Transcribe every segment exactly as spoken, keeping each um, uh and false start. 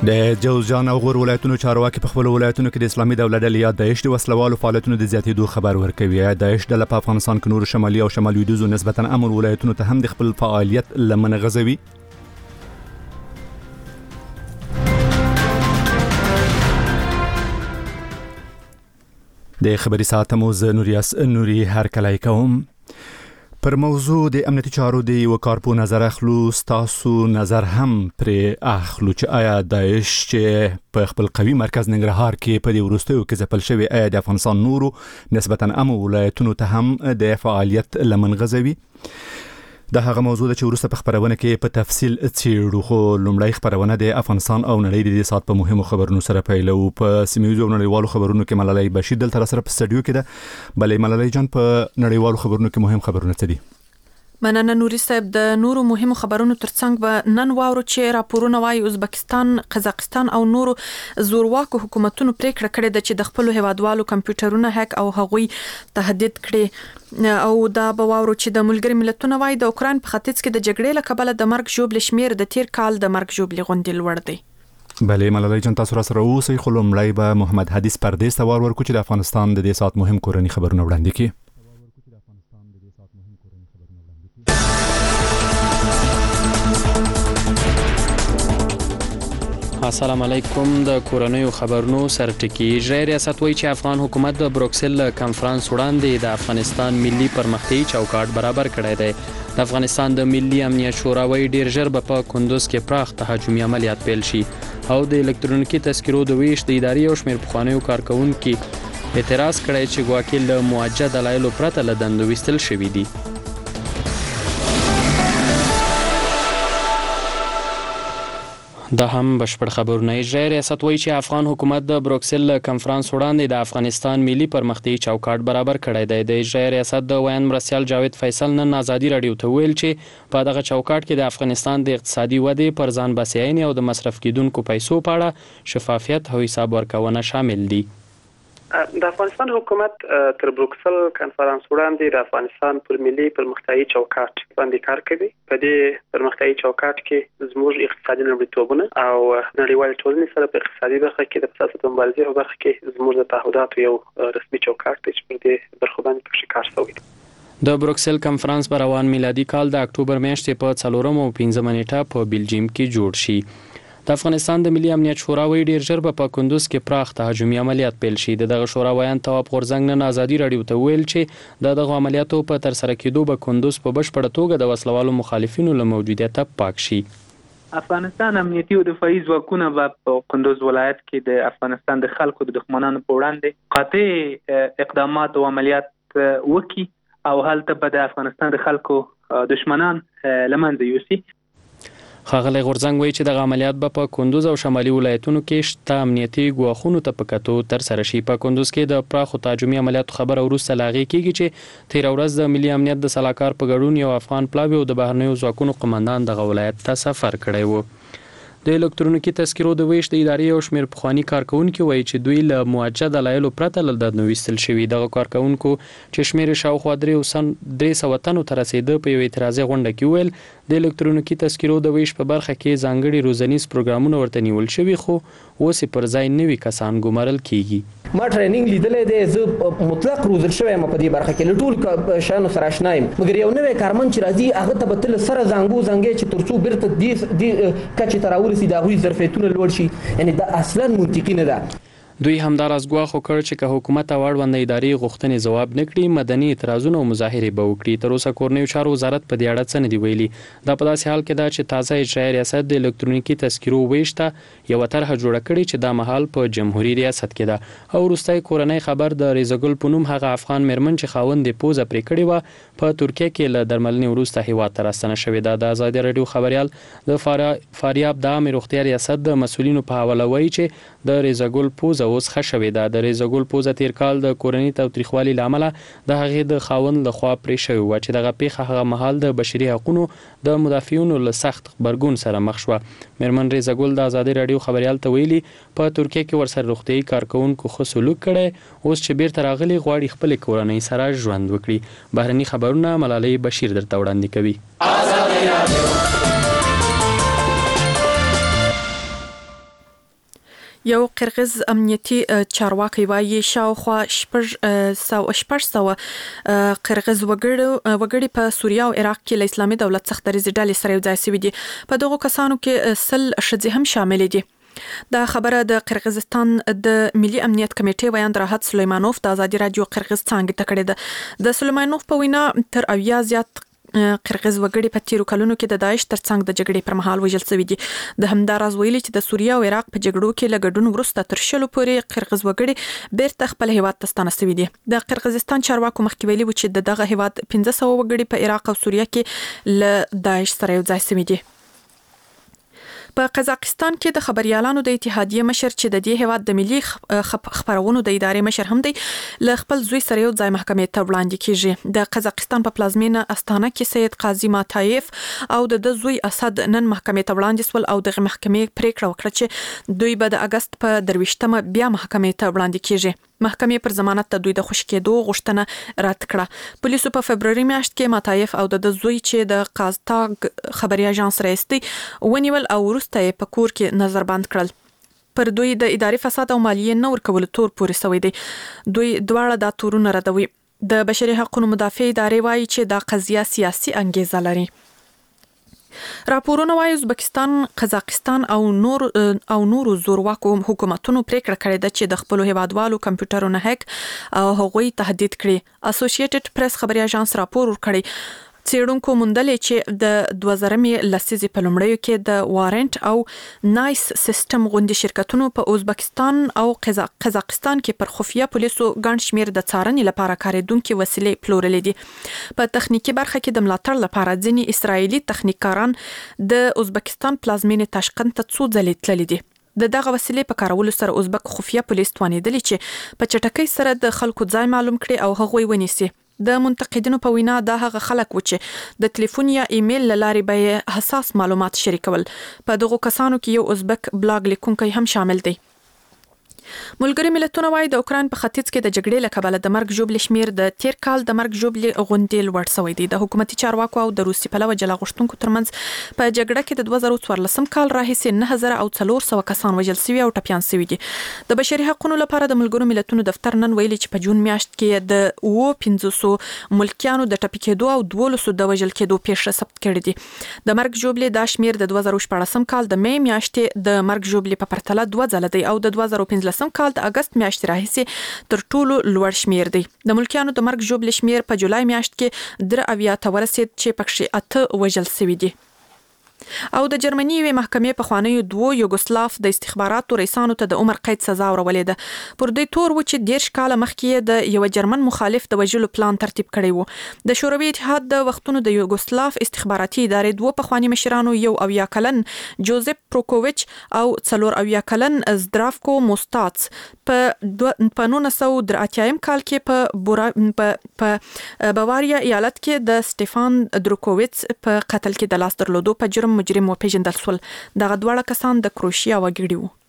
د جوزجان او غور ولایتونو چارواکي په خپل ولایتونو کې د اسلامي دولت ډلې یا داعش د وسلوالو فعالیتونو د زیاتېدو خبر ورکوي. داعش ډله په افغانستان کې نور شمالي او شمال لویدیځو نسبتا امن ولایتونو ته هم د خپل فعالیت لمن غځوي. د خبري ساعت مو ز نوریاس نوري هر کله کوم. پر موضوع د امنیتي چارو د یو کارپو نظر اخلو. تاسو نظر هم پر اخلو چې آیا داعش چې په خپل قوي مرکز ننګرهار کې په دې وروستیو کې ځپل شوی آیا د افغانستان نورو نسبتا امن ولایتونو ته هم د فعالیت لمن غځوي؟ دا هغه موضوع ده چې وروسته په خبرونه کې په تفصیل څېړو، خو لومړی خبرونه د افغانستان او نړۍ د دې سات په مهمو خبرونو سره پیلو. په سیمه ییزو نړیوالو خبرونو کې ملالۍ بشیر دلته سره په سټډیو کې ده. بلې ملالۍ جان، په نړیوالو خبرونو کې مهم خبرونه څه دي؟ مننه نوري صاحب. د نورو مهمو خبرونو ترڅنګ به نن واورو چې راپورونه وايي ازبکستان، قزاقستان او نورو زورواکو حکومتونو پریکړه کړې ده چې د خپل هیوادوالو کمپیوټرونه هک او هغوی تهدید کړي. او دا به واورو چې د ملګری ملتونو وايي د اوکران په ختیځ کې د جګړې له کبله د مرګ ژوبل شمیر د تیر کال د مرګ ژوبل غونډې لوړ دی. بله ملالۍ جان، تاسو را سره اوسئ. خو لومړی به محمد حدیث پردیس ته وار ورکړو چې د افغانستان د دې سات مهم کورني خبرونه وړاندې کړي. السلام علیکم. د کورنیو خبرونو سرټکی. اجرایي ریاست وایي چې افغان حکومت د بروکسل کانفرنس وړاندې د افغانستان ملي پرمختیايي چوکاټ برابر کړی دی. د افغانستان د ملي امنیت شورا وایي ډیر ژر به په کندوز کې پراخ تهاجمي عملیات پیل شي او د الکترونیکي تذکرو د ویش د ادارې او شمیر پخوانیو کارکونکو اعتراض کړی چې ګواکې له موجه دلایلو پرته له دندو ویستل شوي دي. دا هم بشپړ خبرونه. اجرایي ریاست وایي چې افغان حکومت د بروکسل کانفرنس وړاندې د افغانستان ملي پرمختیايي چوکاټ برابر کړی دی. د اجرایي ریاست د ویان مرستیال جاوید فیصل نن ازادي رادیو ته ویل چې په دغه چوکاټ کې د افغانستان د اقتصادي ودې، پر ځان بسیاینې او د مصرف کیدونکو پیسو په اړه شفافیت او حساب ورکونه شامل دي. د افغانستان حکومت تر بروکسل کانفرنس وړاندې د افغانستان پر ملي پرمختیايي چوکاټ باندې کار کوي. په دې پرمختیايي چوکاټ کې زموږ اقتصادي لومړیتوبونه او نړیوال ټولنې سره په اقتصادي برخه کې د سیاست مبارزې په برخه کې زموږ د تعهداتو یو رسمي چوکاټ دی چې پر دې برخه باندې پکې کار شوی دی. د بروکسل کانفرنس په روان میلادي کال د اکتوبر میاشتې په څلورم او پنځمه نیټه په بلجیم کې جوړ شي. د افغانستان د ملي امنیت شورا وایي ډیر ژر به په کندوز کې پراخ تهاجمي عملیات پیل شي. دغه شورا ویان تواب غورزنګ نن ازادي رادیو ته ویل چې د دغه عملیاتو په تر سره کېدو به کندوز په بشپړه توګه د وسلوالو مخالفینو له موجودیت پاک شي. افغانستان امنیتي او دفاعي ځواکونه په کندوز ولایت کې د افغانستان د خلکو د دښمنانو په وړاندې قاطع اقدامات او عملیات وکړي او هلته به د افغانستان د خلکو دښمنان لمنځه یوسي. ښاغلی غورزنګ وایي چې دغه عملیات به په کندوز او شمالي ولایتونو کې شته امنیتي ګواښونو ته په کتو ترسره شي. په کندوز کې د پراخو تهاجمي عملیاتو خبره وروسته له هغې کېږي چې تېره ورځ د ملي امنیت د سلاکار په ګډون یو افغان پلاوي او د بهرنیو ځواکونو قمندان دغه ولایت ته سفر کړی و. د الکترونیکي تذکرو د ویش د ادارې او شمیر پخواني کارکونکو وایي چې دوی له موجه دلایلو پرته له دندو ویستل شوي. دغه کارکونکو چې شمیر شاوخوا درې سوه تنو ته رسېده په یو اعتراضي غونډه کې ویل د الکترونیکي تذکرو د ویش په برخه کې ځانګړي روزنیز پروګرامونه ورته نیول شوي، خو اوس پر ځای نوي کسان ګمارل کیږي. ما ټریننګ لیدلې دی، زه مطلق روزل شوی یم په دې برخه کې له ټول شیانو سره آشنا یم، مګر یو نوی کارمند چې راځي هغه ته به تل سره زنګو زنګې چې تر څو بیرته دې کچې ته راورسي د هغوی ظرفیتونه لوړ شي، یعنې دا اصلا منطقي نه ده. دوی همداراز ګواښ وکړ چې که حکومت او اړونده ادارې غوښتنې ځواب نه کړي مدني اعتراضونه او مظاهرې به وکړي. تر اوسه کورنیو چارو وزارت په دې اړه څه نه دي ویلي. دا په داسې حال کې ده چې تازه اجرایي ریاست د الکترونیکي تذکرو ویش ته یوه طرحه جوړه کړې چې دا مهال په جمهوري ریاست کې ده. او وروستی کورنی خبر د ریزګل په نوم هغه افغان میرمن چې خاوند یې پوزه پرې کړې وه په ترکیه کې له درملنې وروسته هیواد ته راستنه شوې ده. د ازادي راډیو خبریال د فاریاب د عامې روغتیا ریاست د مسؤلینو په حواله وایي چې د ریزګل پوزه اوس ښه شوې ده. د ریزګل پوزه تیر کال د کورني تاوتریخوالي له امله د هغې د خاوند لخوا پرې شوې وه چې دغه پیښه هغه مهال د بشري حقونو د مدافعینو له سخت غبرګون سره مخ شوه. میرمن ریزګل د ازادي راډیو خبریال ته ویلي په ترکیه کې ورسره روغتیايي کارکونکو ښه سلوک کړی، اوس چې بیرته راغلي غواړي خپلې کورنۍ سره ژوند وکړي. بهرني خبرونه ملالۍ بشیر درته وړاندې کوي. یو قرغیز امنیتي چارواکي وايي شاوخوا شپږ سو شپږ سو قرغیز وګړي وګړي په سوریه او عراق کې له اسلامي دولت څخه د ډلې سره یو ځای شوي دي. په دغو کسانو کې سل ښځې هم شامل دي. دا خبره د قرغیزستان د ملي امنیت کمیټې ویاند راحت سلیمانوف د ازادي رادیو قرغیز څنګه تکړه ده. د سلیمانوف په وینا تر اویا زیات قرغیز وګړي په تیرو کلونو کې د داعش ترڅنګ د جګړې پر مهال وژل شوي دي. د همداراز ویلي چې د سوریه او عراق په جګړو کې له ګډون وروسته تر شلو پورې قرغیز وګړي بیرته خپل هیواد ته ستانه شوي دي. د قرغیزستان چارواکو مخکې ویلي و چې د دغه هیواد پنځه سوه وګړي په عراق او سوریه کې له داعش سره یو ځای شوي دي. په قزاقستان کې د خبريالانو د اتحادیه مشر چې د دې هیواد د ملي خبرونو د ادارې مشر هم دی له خپل زوی سره یو ځای محکمې ته وړاندې کیږي. د قزاقستان په پلازمینه استانه کې سید قاضي ماتایف او د زوی اسد نن محکمې ته وړاندې سول او د محکمې پریکړه وکړه چې دوی به د اگست په درويشتمه بیا محکمې ته وړاندې کیږي. محکمې پر ضمانت ته دوی د خوشی کېدو غوښتنه رد کړه. پولیسو په فبرवरी میاشت کې ماتایف او د زوی چې د قازتاګ خبري اژانس رئیس دی ونیول او ورسته په کور کې نظر بند کړل. پر دوی د اداري فساد او مالیې نه ورکول تور پورې سوی دی. دوی دواړه د تورونه ردوي. د بشري حقوقو مدافع ادارې وایي چې دا قضیه سیاسي انګیزه لري. راپورونه وايي ازبکستان، قزاقستان او نور او نورو زورواکو حکومتونو پریکړه کړې ده چې د خپل هیوادوالو کمپیوټرونه هک او هغوی تهدید کړي. اسوسییټډ پریس خبري اژانس راپور ورکړی. څېړونکو موندلې چې د دوه زره لسیزې په لومړیو کې د وارنټ او نایس سیستم غوندي شرکتونو په ازبکستان او قزاقستان کې پر خفیه پولیسو ګڼ شمیر د څارنې لپاره کارېدونکې وسیلې پلورلې دي. په تخنیکی برخه کې د ملاتړ لپاره ځینې اسرایلی تخنیکاران د ازبکستان پلازمینې تاشقند ته څو ځلې تللي دي. د دغه وسیلې په کارولو سره ازبک خفیه پولیس توانیدلی چې په چټکۍ سره د خلکو ځای معلوم کړي او هغوی ونیسي. د منتقدینو په وینا دا هغه خلک و چې د ټلیفون یا ایمیل لاري به حساس معلومات شریکول. په دغه کسانو کې یو ازبک بلاګ لیکونکی هم شامل دی. ملګری ملتونه وايي د اوکران په ختیځ کې د جګړې له کبله د مرګ ژوبل شمیر د تیر کال د مرګ ژوبل غونډې لوړ شوی دی. د حکومتي چارواکو او د روسي پلوه جلا غشتونکو ترمنځ په جګړه کې د دوه زره څوارلسم کال راهیسې نه هزار او څلور سوه کسان وژل شوي او ټپيان شوي دي. د بشري حقوقو لپاره د ملګرو ملتونو دفتر نن ویلي چې په جون میاشت کې د اوه پنځوس ملکیانو د ټپي کېدو او دولس د وژل کېدو پیښې ثبت کړې دي. د مرګ ژوبل د شمیر د دوه زره شپږم کال د می میاشتې د مرګ ژوبل په پرتله دوه ځله دی او د دوه زره پنځلسم کال د اگست میاشتې راهیسې تر ټولو لوړ شمیر دی. د ملکیانو د مرګ ژوبل شمیر په جولای میاشت کې در اویا ته ورسید چې پکښې اته وژل شوي دي. او د جرمني یوې محکمې په خوانیو دوه یوګوسلاف د استخباراتو رئیسانو ته د عمر قید سزا ورولې ده. پر دوی تور و چې دیرش کاله مخکې د یو جرمن مخالف د وژلو پلان ترتیب کړی وو. د شوروي اتحاد د وختونو د یوګوسلاف استخباراتي ادارې دوه پخوانی مشرانو یو اویا کلن جوزف پروکوویچ او څلور اویا کلن زدرافکو موستاц په په نولس سوه درې اتیا کال کې په په باواریا ایالت کې د سټيفان دروکوویچ په قتل کې د لاس درلودو په جرم مجرم وپیژندل شول. دغه دواړه کسان د کروشیا وګړي وو.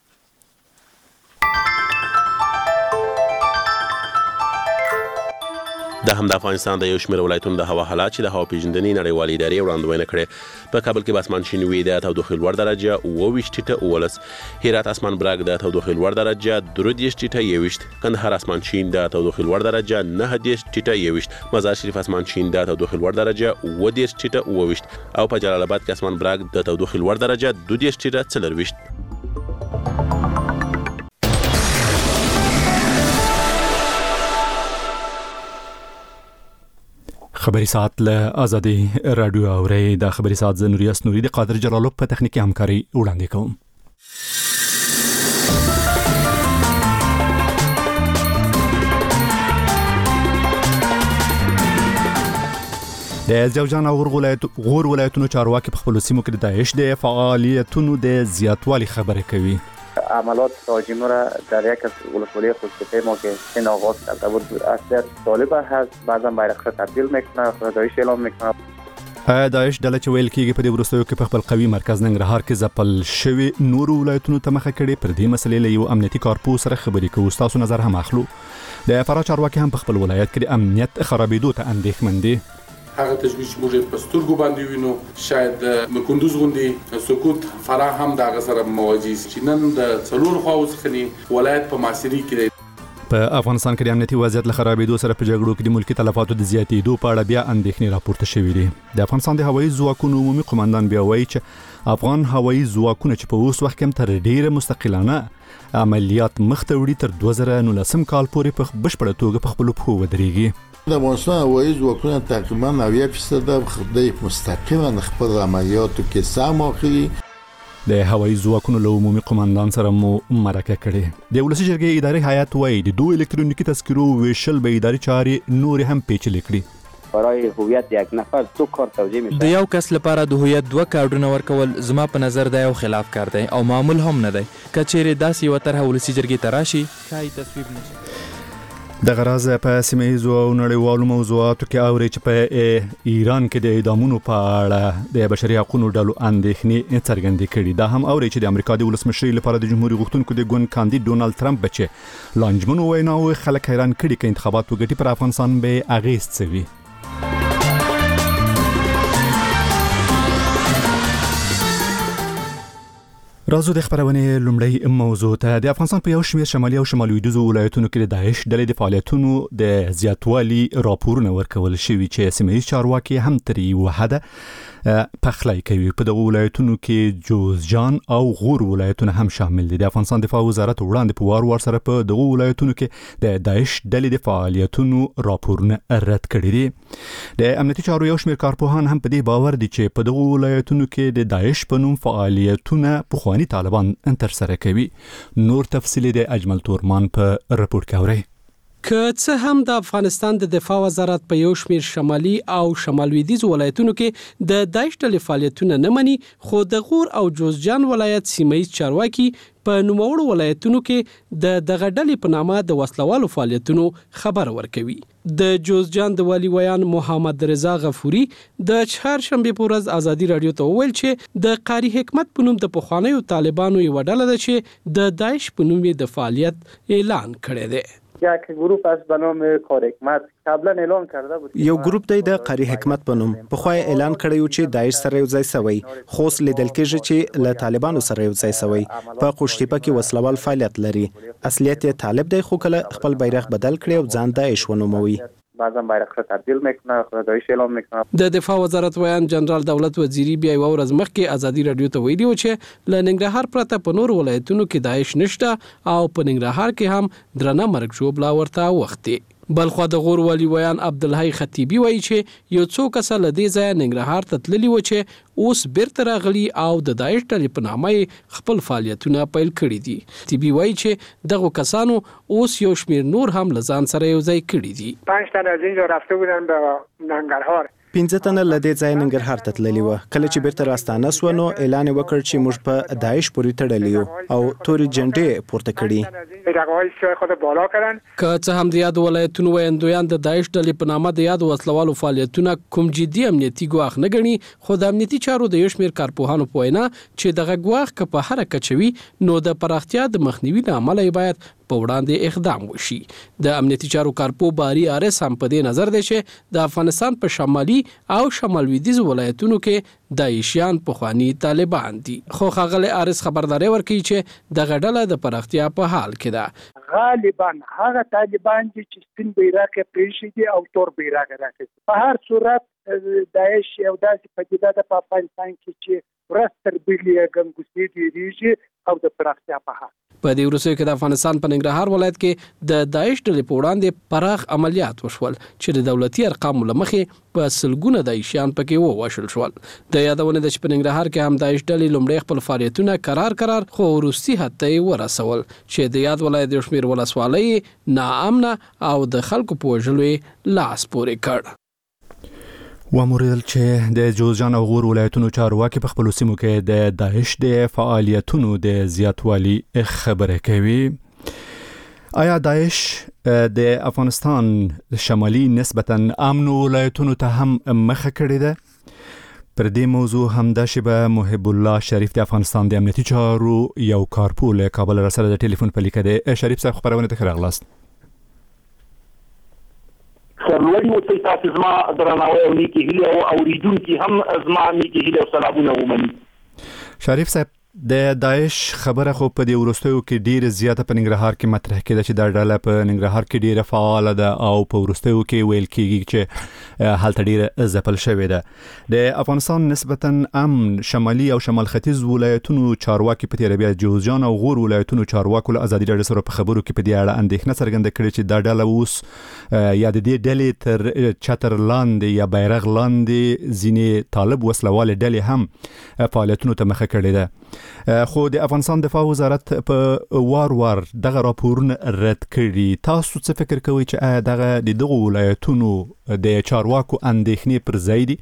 د هم د افغانستان د یو شمېر ولایتونو د هوا حالات چې د هوا پیژندنې نړیوالې ادارې وړاندوینه کړې. په کابل کې به اسمان شین وي د تودوخې لوړ درجه اوه ویشت ټیټه اوولس، هرات اسمان براق د تودوخې لوړ درجه درې دېرش ټیټه یوویشت، کندهار اسمان شین د تودوخې لوړ درجه نهه دېرش ټیټه یوویشت، مزار شریف اسمان شین د تودوخې لوړ درجه اوه دېرش ټیټه اوه ویشت او په جلال آباد کې اسمان براق د تودوخې لوړ درجه دوه دېرش ټیټه څلرویشت. خبري ساعت له آزادي رادیو اوري د خبري ساعت ز نوریاس نوري د قادر جلالو په تخنیکی همکاري وړاندې کوم. د ځوجان او غور ولایتونو چارواکي په خپل سیمو کې د داعش د فعالیتونو د زیاتوالي خبره کوي. عملات تهاجمی را در یک از ولسوالی خودکفای ما که این آغاز کرده بود اصلیت طالب هست، بعضا بیرق را تبدیل میکنه، داعش اعلام میکنه. داعش ډله چې ویل کېږي په دې وروستیو کې په خپل قوي مرکز ننګرهار کې ځپل شوي نورو ولایتونو ته مخه کړې. پر دې مسلې له یو امنیتي کارپوس سره خبرې کوو. ستاسو نظر هم اخلو. د فرا چارواکي هم په خپل ولایت کې د امنیت خرابېدو ته اندېښمن دي. هغه تجویز موږ په سترګو باندې وینو شاید د کندوز غوندي سقوط فراه هم د هغه سره مواجه چې نن د څلور خواو څخه ولایت په معاصري کې په افغانستان کې د امنیتي وضعیت له خرابېدو سره په جګړو کې د ملکی تلفاتو د زیاتېدو په اړه بیا اندېښنې راپورته شوې دي. د افغانستان د هوایي ځواکونو عمومي قومندان بیا وایي چې افغان هوایي ځواکونه چې په اوس وخت کې تر ډیره مستقلانه عملیات مخ ته وړي تر دوه زره نولسم کال پورې په بشپړه توګه په خپلو پښو ودرېږي. د افغانستان هوایي ځواکونه تقریبا نوي فیصد خدای مستقیما خپل عملیاتو کې سهم اخلي. د هوایي ځواکونو له عمومي قومندان سره مو مرکه کړې. د ولسی جرګې اداري هیئت وایي د دوه الکترونیکي تذکرو ویشل به اداري چارې نور هم پیچلې کړي. برای هویت یک نفر دو کارت توزیع میشه. د یو کس لپاره د هویت دوه کارتونه ورکول زما په نظر دا یو خلاف کار دی او معمول هم نه دی. کچېرې داسې یو طرح ولسی جرګې ته راشي ښایي تصویب نشي. د غراز په سیمه‌ایزو او نړیوالو موضوعاتو کې اوري چې په ایران کې د اعدامونو په اړه د بشري حقوقو ډلو اندېښنې څرګندې کړي. دا هم اوري چې د امریکا د ولسمشر لپاره د جمهوریت غوښتونکو د ګوند کاندید ډونالد ټرمپ بچي لانجمنو ویناو خلک حیران کړي چې انتخابات وګټي پر افغانستان به اغیز څه وي. راځو د خبرونې لومړی موضوع ته. د افغانستان په یو شمېر شمالي او شمال لویدیځو ولایتونو کې د داعش ډلې د فعالیتونو د زیاتوالي راپورونه ورکول شوي چې سیمه‌ایز چارواکي هم تر یوه حده پخلی کوي. په دغه ولایتونو کې جوزجان او غور ولایتونه هم شامل دي. د افغانستان دفاع وزارت وړاندې په وار وار سره په دغه ولایتونو کې د داعش ډلې د فعالیتونو راپورونه رد کړي دي. د امنیتي چارو یو شمېر کارپوهان هم په دې باور دي چې په دغه ولایتونو کې د داعش په نوم فعالیتونه په طالبان تر سره کوي. نور تفصیل د اجمل تورمان په رپورت کې اوري. که څه هم د افغانستان د دفاع وزارت په یو شمېر شمالي او شمال لویدیځ ولایتونو کې د داعش ډلې فعالیتونه نه مني، خو د غور او جوزجان ولایت سیمه‌ایز چارواکي په نوموړو ولایتونو کې د دغه ډلې په نامه د وسلوالو فعالیتونو خبر ورکوي. د جوزجان د والی ویان محمد رضا غفوري د چهارشنبه په ورځ ازادي رادیو ته وویل چې د قاری حکمت په نوم د پخوانیو طالبانو یو ډله ده چې د داعش په نوم د فعالیت اعلان کړی دی. یک گروه است به نام قاری حکمت قبلا اعلان کرده بود. یو ګروپ دی د قاری حکمت په نوم په خوای اعلان کړی چې داعش سره یو ځای سوی، خو لیدل کېږي چې له طالبانو سره یو ځای سوی په قوشتیپه کې وسلوال فعالیت لري. اصلیت یې طالب دی، خو کله خپل بیرغ بدل کړي او ځان داعش ونوموي. بعضا بیرغ تبدیل میکنه، خدایش اعلام میکنه. د دفاع وزارت ویان جنرال دولت وزیری بیا یو ورځ مخکې ازادي رادیو ته ویلي و چې له ننګرهار پرته په نور ولایتونو کې داعش نشته او په ننګرهار کې هم درنه مرګ ژوبلا ورته وختي. بلخوا د غور والی ویان عبدالحی خطیبی وایي چې یو څو کس له دې ځای ننګرهار ته تللي و چې اوس بیرته راغلي او د داعش ډلې په نامه خپل فعالیتونه پیل کړي دي. خطیبی وایي چې دغه کسانو اوس یو شمېر نور هم له ځان سره یو ځای کړي دي. پنځ تن از اینجا رفته بودن به ننګرهار. پنځه تنه له دې ځای ننګرهار ته تللي و. کله چې بیرته راستانه سو نو اعلان وکړ چې موږ په داعش پورې تړلي یو او تورې جنډې پورته کړي. که څه هم د یاد ولایتونو ویندویان د داعش ډلې په نامه د یاد وسلوالو فعالیتونه کوم جدي امنیتي ګواښ نه ګڼي، خو د امنیتي چارو د یو شمېر کارپوهانو په وینا چې دغه ګواښ که په هره کچه وي نو د پراختیا د مخنیوي له امله یې باید په وړاندې اقدام وشي. د امنیتي چارو کارپو باری آرس هم په دې نظر دی چې د افغانستان په شمالي او شمال لویدیځ ولایتونو کې داعشیان پخوانی طالبان دي. خو ښاغلی آرس خبرداری ورکوي چې دغه ډله د پراختیا په حال کې ده. غالبا هغه طالبان دي چې سپین بیرغ پریښي دي او تور بیرغ راکړي. په هر صورت داعش یو داسې پدیده ده په افغانستان کې چې ورځ تر بلې ګنګوسې ډېرېږي او د پراختیا په حال. په دې وروستیو کې د افغانستان په ننګرهار ولایت کې د داعش ډلې په وړاندې پراخ عملیات وشول چې د دولتي ارقامو له مخې په سلګونه داعشیان پکې ووژل شول. د یادونه ده چې په ننګرهار کې هم داعش ډلې لومړی خپل فعالیتونه قرار قرار خو وروستي حد ته یې ورسول چې د یاد ولایت یو شمېر ولسوالۍ ناامنه او د خلکو په وژلو یې لاس پورې کړ. واموریدل چې د جوزجان او غور ولایتونو چارواکي په خپل سیمو کې د داعش د فعالیتونو د زیاتوالي خبره کوي. آیا داعش د افغانستان شمالي نسبتاً امن ولایتونو ته هم مخه کړې ده؟ پر دې موضوع هم د شبه محب الله شریف د افغانستان د امنیتي چارو یو کارپو له کابل را سره د ټلیفون په لیکه ده. شریف صاحب خبرونه ته راغلاست. سرلوړي اوسئ. تاسو زما درناوی او نیکې هیلې او اوریدونکي هم زما نیکې هیلې او سلامونه ومني. شریف صاحب، د داعش خبره خو په دې وروستیو کې ډیره زیاته په ننګرهار کې مطرح کېده چې دا ډله په ننګرهار کې ډیره فعال ده او په وروستیو کې ویل کېږي چې هلته ډیره ځپل شوې ده. د افغانستان نسبتا امن شمالي او شمال ختیځ ولایتونو چارواکي په تیر بیا جوزجان او غور ولایتونو چارواکو له ازادي راډیو سره په خبرو کې په دې اړه اندېښنه څرګنده کړې چې دا ډله اوس یا د دې ډلې تر چتر لاندې یا بیرغ لاندې ځینې طالب وسلواله ډلې هم فعالیتونو ته مخه کړې ده. خو د افغانستان دفاع وزارت په وار وار دغه راپورونه رد کړي. تاسو څه فکر کوئ چې آیا دغه د دغه ولایتونو د چارواکو اندېښنې پر ځای دي؟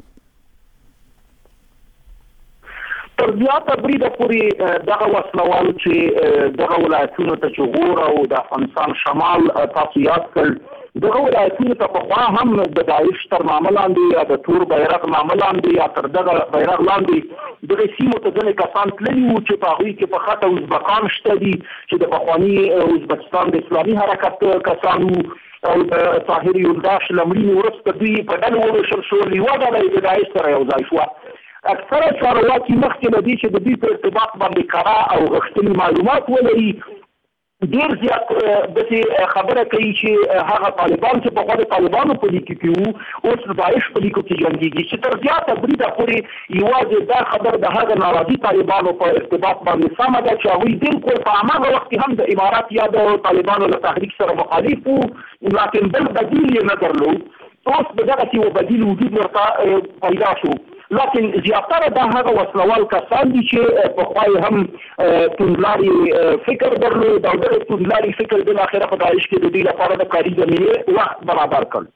تر زیاته بریده پورې دغه وسلوال چې دغه ولایتونو ته چې غور او د افغانستان شمال تاسو یاد کړ، دغه ولایتونو ته پخوا هم د داعش تر نامه لاندې یا د تور بیرغ نامه لاندې یا تر دغه بیرغ لاندې دغه سیمو ته ځینې کسان تللي وو چې په هغوی کې په خطه ازبکان شته دي چې د پخواني ازبکستان د اسلامي حرکت کسان وو او د طاهر یولداش له مړینې وروسته دوی په ډلو وویشل شول. یوه ډله یې د داعش سره یو ځای شوه. اکثره چارواکي مخکې له دې چې د دوی په ارتباط باندې کره او غښتلي معلومات ولري، ډیر زیات داسې خبره کوي چې هغه طالبان چې پخوا د طالبانو په لیکو کې وو اوس د داعش په لیکو کې جنګېږي، چې تر زیاته بریده پورې یوازې دا خبر د هغه ناراضي طالبانو په ارتباط باندې سمه ده چې هغوی بالکل په هماغه وخت کې هم د امارات یا د طالبانو له تحریک سره مخالف وو، لکن بل بدیل یې نه درلود. اوس به دغسې یو بدیل وجود ورته پیدا شو. لکن زیاتره دا هغه وسلوال کسان دي چې پخوا یې هم توندلاري فکر درلود او دغه توندلاري فکر بالاخره په داعش کې د دوی لپاره د کاري زمینې وخت برابر کړ.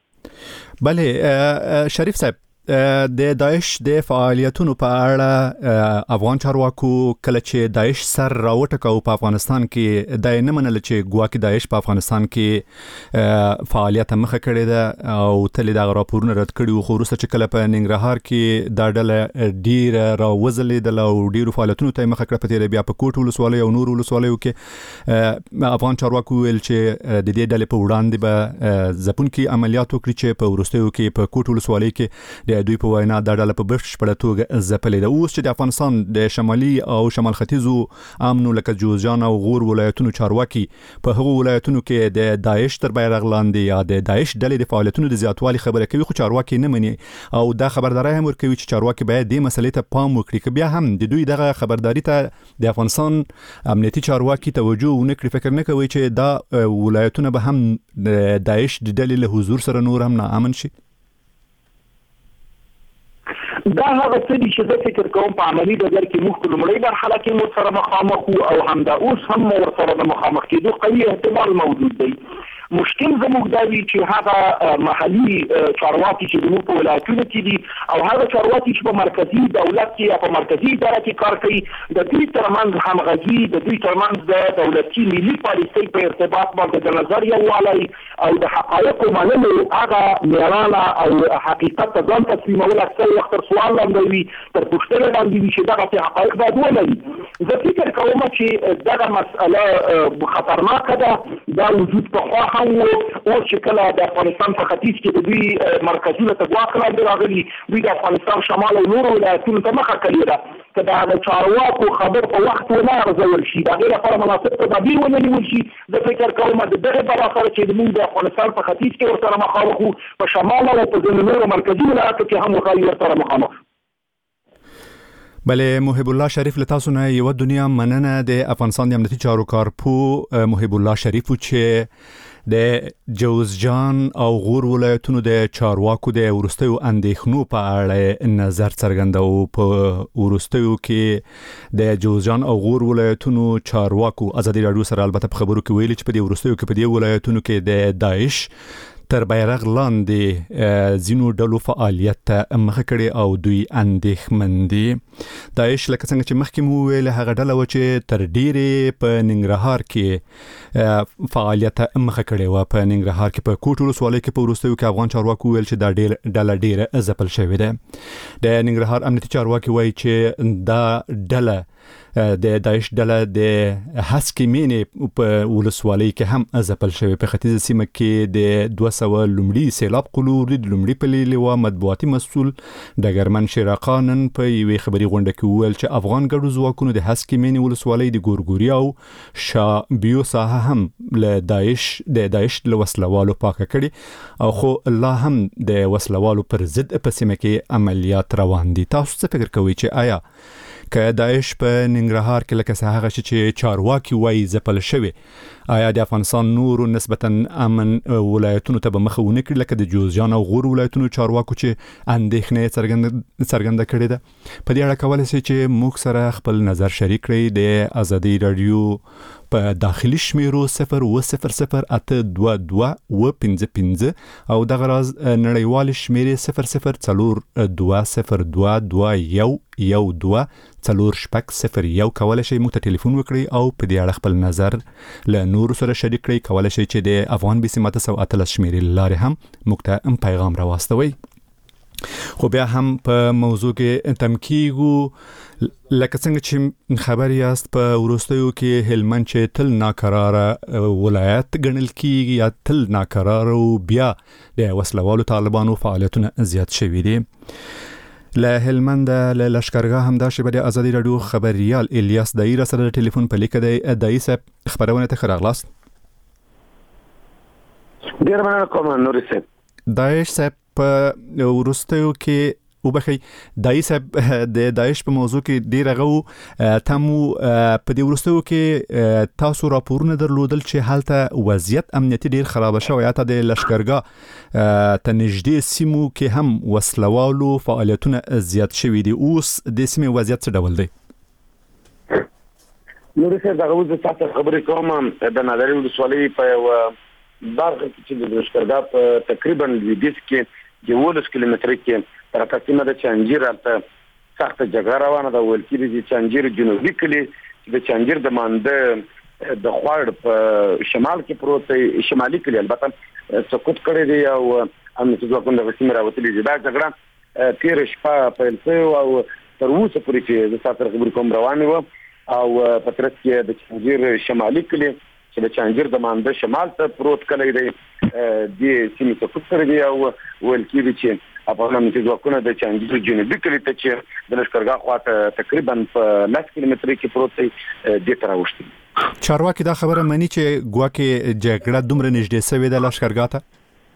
بله شریف صاحب، د داعش د فعالیتونو په اړه افغان چارواکو کله چې داعش سر راوټکاو په افغانستان کې دا نه منل چې ګواکې داعش په افغانستان کې فعالیت مخه کړې ده او تل دا راپورونه رد کړي وو. خو وروسته چې کله په ننګرهار کې دا ډله ډیره راوځلېدله او ډیرو فعالیتونو ته مخه کړه، په تیر بیا په کوټ ولسوالۍ او نور ولسوالیو کې افغان چارواکو ویل چې د دې ډلې په وړاندې به ځپونکي عملیات وکړي چې په وروستیو کې په کوټ ولسوالۍ کې د دوی په وینا دا ډله په بشپړه توګه ځپلې ده. اوس چې د افغانستان د شمالي او شمال ختیځو امنو لکه جوزجان او غور ولایتونو چارواکي په هغو ولایتونو کې د داعش تر بیرغ لاندې یا د داعش ډلې د فعالیتونو د زیاتوالي خبره کوي، خو چارواکي نه مني او دا خبرداري هم ورکوي چې چارواکي باید دې مسلې ته پام وکړي. که بیا هم د دوی دغه خبرداري ته د افغانستان امنیتي چارواکي توجه ونه کړي، فکر نه کوي چې دا ولایتونه به هم د داعش د ډلې له حضور سره نور هم ناامن شي؟ دا هغه څه دي چې زه فکر کوم په عملي ډګر کې موږ په لومړۍ مرحله کې موږ سره مخامخ وو او همدا اوس هم ورسره د مخامخ کېدو قوي احتمال موجود دی. مشکل زموږ دا وي چې هغه محلي چارواکي چې زموږ په ولایتونو کې دي او هغه چارواکي چې په مرکزي دولت کې یا په مرکزي اداره کې کار کوي، د دوی ترمنځ همغږي، د دوی ترمنځ د دولتي ملي پالیسۍ په ارتباط باندې د نظر یووالی او د حقایقو منلو هغه معیارانه او حقیقت ته ځان تسلیمول اکثر وخت تر سوال لاندې وي، تر پوښتنې لاندې وي چې دغسې حقایق باید ولري. زه فکر کوم چې دغه مسأله خطرناکه ده. دا وجود پخوا هم و اوس چې کله د افغانستان په ختیځ کې د دوی مرکزونه ته ګواښ لاندې راغلي، دوی د افغانستان شمال او نورو ولایتونو ته مخه کړې ده. که د هغه چارواکو خبر په وخت ونه ارزول شي، د هغې لپاره مناسب تدابیر ونه نیول شي، زه فکر کوم د دغې بلا سره چې موږ د افغانستان په ختیځ کې ورسره مخامخ وو، په شمال او په ځینو نورو مرکزي ولایتو کې هم وښایي ورسره مخامخ. بله محب الله شریف له تاسو نه یوه دنیا مننه. د افغانستان د امنیتي چارو کارپو محب الله شریف چې د جوزجان او غور ولایتونو د چارواکو د وروستیو اندېښنو په اړه نظر څرګنداوه. په وروستیو کې د جوزجان او غور ولایتونو چارواکو ازادي راډیو سره البته په خبرو کې ویلي چې په دې وروستیو کې په دې ولایتونو کې د داعش تر بیرغ لاندې ځینو ډلو فعالیت ته مخه کړې او دوی اندېښمن دي. داعش لکه څنګه چې مخکې مو ویل هغه ډله وه چې تر ډیرې په ننګرهار کې فعالیت ته مخه کړې وه. په ننګرهار کې په کوټ ولسوالۍ کې په وروستیو کې افغان چارواکو ویل چې دا ډیر ډله ډیره ځپل شوې ده. د ننګرهار امنیتي چارواکي وایي چې دا ډله د داعش ډله د هسکی مینې په ولسوالۍ کې هم ځپل شوی. په ختیځه سیمه کې د دوه سوه لومړي سیلاب قلور د لومړي پلې لوا مطبوعاتي مسؤل ډګرمن شیراقانن په یوې خبري غونډه کې وویل چې افغان ګډو ځواکونو د هسکی مینې ولسوالۍ د ګورګوري او شابیو ساحه هم له داعش د داعش له وسلوالو پاکه کړي او خو الله هم د وسلوالو پر ضد په سیمه کې عملیات روان دي. تاسو څه فکر کوئ چې آیا که داعش په ننګرهار کې لکه څه هغه چې چارواکي وایي ځپل شوی، آیا د افغانستان نورو نسبتا امن ولایتونو ته به مخه ونه کړي لکه د جوزجان او غور ولایتونو چارواکو چې اندېښنې څرګنده څرګنده کړې ده؟ په دې اړه کولی شئ چې موږ سره خپل نظر شریک کړئ د ازادي رادیو په داخلي شمیرو صفر اوه صفر صفر اته دوه دوه اوه پنځه پنځه او دغه راز نړیوال شمیرې صفر صفر څلور دوه صفر دوه دوه یو یو دوه څلور شپږ صفر یو. کولی شئ موږ ته ټلیفون وکړئ او په دې اړه خپل نظر له نورو سره شریک کړئ. کولی شئ چې د افغان بیسیم اته سوه اتلس شمیرې له لارې هم موږ ته هم پیغام راواستوئ. خو بیا هم په موضوع کې تم کیږو لکه څنګه چې خبر یاست په وروستیو کې هلمند چې تل ناکراره ولایت ګڼل کیږي یا تل ناکراره او بیا د وسلوالو طالبانو فعالیتونه زیات شوي دي. له هلمند له لشکرګاه هم دا شی د ازادي رادیو خبريال الیاس دایره سره د ټلیفون په لیکه دی. دایي صاحب خبرونه ته راغلاست. ډیر مننه کوم نوري صاحب. داعش صاحب په وروستیو کې وبخي داعش صاحب د داعش په موضوع کې ډیر غو تمو په دې وروستیو کې تاسو راپورونه درلودل چې حالته وضعیت امنیتي ډیر خراب شوی، یا ته د لشکرګاه ته نږدې سیمو کې هم وسلوالو فعالیتونه زیات شوي دي. اوس د سیمې وضعیت څه ډول دی؟ نوري صاحب دا اوس تاسو خبرې کوم د نادري ولسوالۍ په برخه کې چې د لشکرګاه په تقریبا لویدیځ کې یولس کیلومتر کې تر قسمه د چانجیر ته سخت جګړه روانه ده. ویل کېږي چې چانجیر جنوبي کلی چې د چانجیر د مانده د خوړ په شمال کې پروت دی، شمالي کلی البته سقوط کړی دی او امنیتي ځواکونه د سیمې راوتلي دي. دا جګړه تیر شپه پیل شوې او تر اوسه پورې چې د ساتر خبرې کوم روانه و او په ترڅ کې د چانجیر شمالي کلی چې د چانجیر د مانده شمال ته پروت کلی دی د سیمې سقوط کړی دی او ویل کېږي چې افغان امنیتي ځواکونه د چانجیر جنوبي کلی ته چې د لشکرګاه خواته تقریبا په لس کیلومتر کې پروت دی دې ته راوښتي. چارواکي دا خبره مني چې ګواکې جګړه دومره نږدې شوې ده لشکرګاه ته؟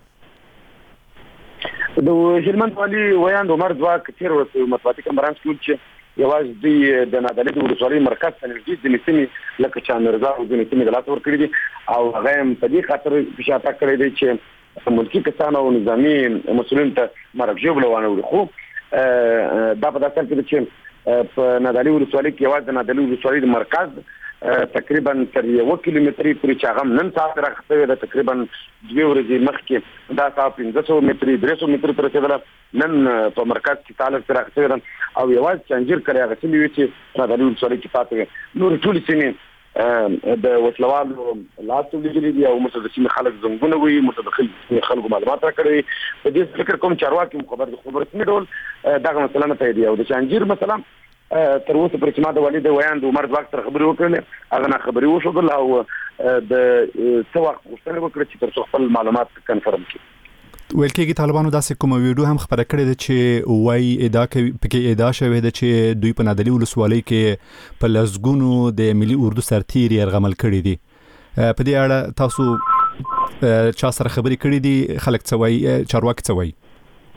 د هلمند والي ویاند عمر ځواک تیر ورځ مطبوعاتي کنفرانس کې چې یوازې دوی د نادعلي ولسوالۍ مرکز ته نږدې ځینې سیمې لکه چانرزا او ځینې سیمې د لاس ورکړي دي او هغه هم په دې خاطر فشار کړی دی چې ملکي کسان او نظامي مسؤلین ته مرګ ژوبله وانه وړي. خو دا په داسې کې چې په نادعلي ولسوالۍ کې یوازې د نادعلي ولسوالۍ د مرکز تقریبا تر یو کیلومتر پورې چې هغه نن ساعت راخته ده تقریبا دوه ورځې مخکې دا تاسو پنځه سوه متر درې سوه متر تر رسیدله. نن په مرکز کې تعلق راخته ده او یوازې چانجیر کړی هغه سیمې وي چې نادعلي ولسوالۍ کې پاتې نور ټول سیمې د وسلوالو لاس ولګلې دي او موږ د سیمې خلک زنګونه وي متدخل خلکو معلومات راکړي. په دې فکر کوم چارواکي خبر د خبرت نه ډول دغه مسله نه پیدا او د چانجیر مثلا تر اوسه پرې چې ما د والد ویاند عمر ځواک سره خبرې وکړلې هغه نه خبرې وشول او د څه وخت غوښتنه وکړه چې تر خپل معلومات کنفرم کړي. ویل کېږي طالبانو داسې کومه ویډیو هم خبره کړې ده چې وایي ادعا کوي پکې ادعا شوې ده چې دوی په نادعلي ولسوالۍ کې په لسګونو د ملي اردو سرتیري یرغمل کړي دي. په دې اړه تاسو چا سره خبرې کړې دي؟ خلک څه وایي؟ چارواکي څه وایي؟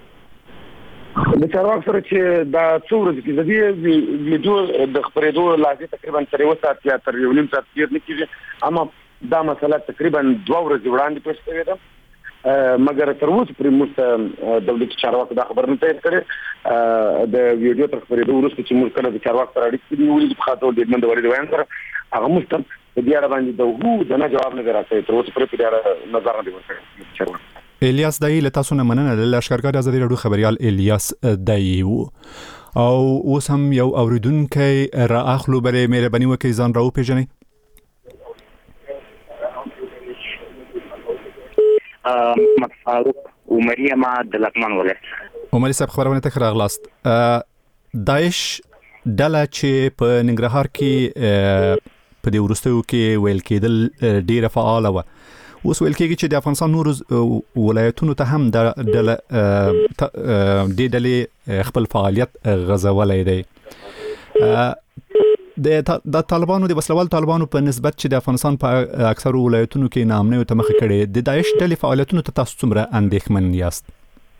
د چارواکو سره چې دا څو ورځې کې د دې ویډیو د خبرېدو لازم تقریبا تر یو ساعت یا تر یو نیم ساعت تیر نه کېږي، اما دا مسله تقریبا دوه ورځې وړاندې پیښ شوې ده مګر تر اوسه پرې موږ دولتي چارواکو دا خبر نه تایید کړې. د ویډیو تر خبرېدو وروسته چې موږ کله د چارواکو سره اړیکې نیولې په خاطر د هلمند والي د ویاند سره هغه موږ ته په دې اړه باندې د هو د نه جواب نه راکړی. تر اوسه پرې په دې اړه نظر نه دی ورکړی چارواکو. الیاس دایی له تاسو نه مننه. د لشکرګاه د ازادي راډیو خبريال الیاس دایی وو او اوس هم یو اوریدونکي را اخلو برې مهرباني وکړئ ځان راو پیژنئ. محمد فاروق عمری ما د لغمان ولایت. عمری صاحب خبرونه ته راغلاست. داعش ډله چې په ننګرهار کې په دې وروستیو کې ویل کېدل ډیره فعاله و، اوس ویل کېږي چې د افغانستان نورو ولایتونو ته هم د ډله د ډلې خپل فعالیت غځولی دی. د طالبانو د وسلوال طالبانو په نسبت چې د افغانستان په اکثرو ولایتونو کې ناامنیو ته مخه کړې، د داعش ډلې فعالیتونو ته تاسو څومره اندېښمن یاست؟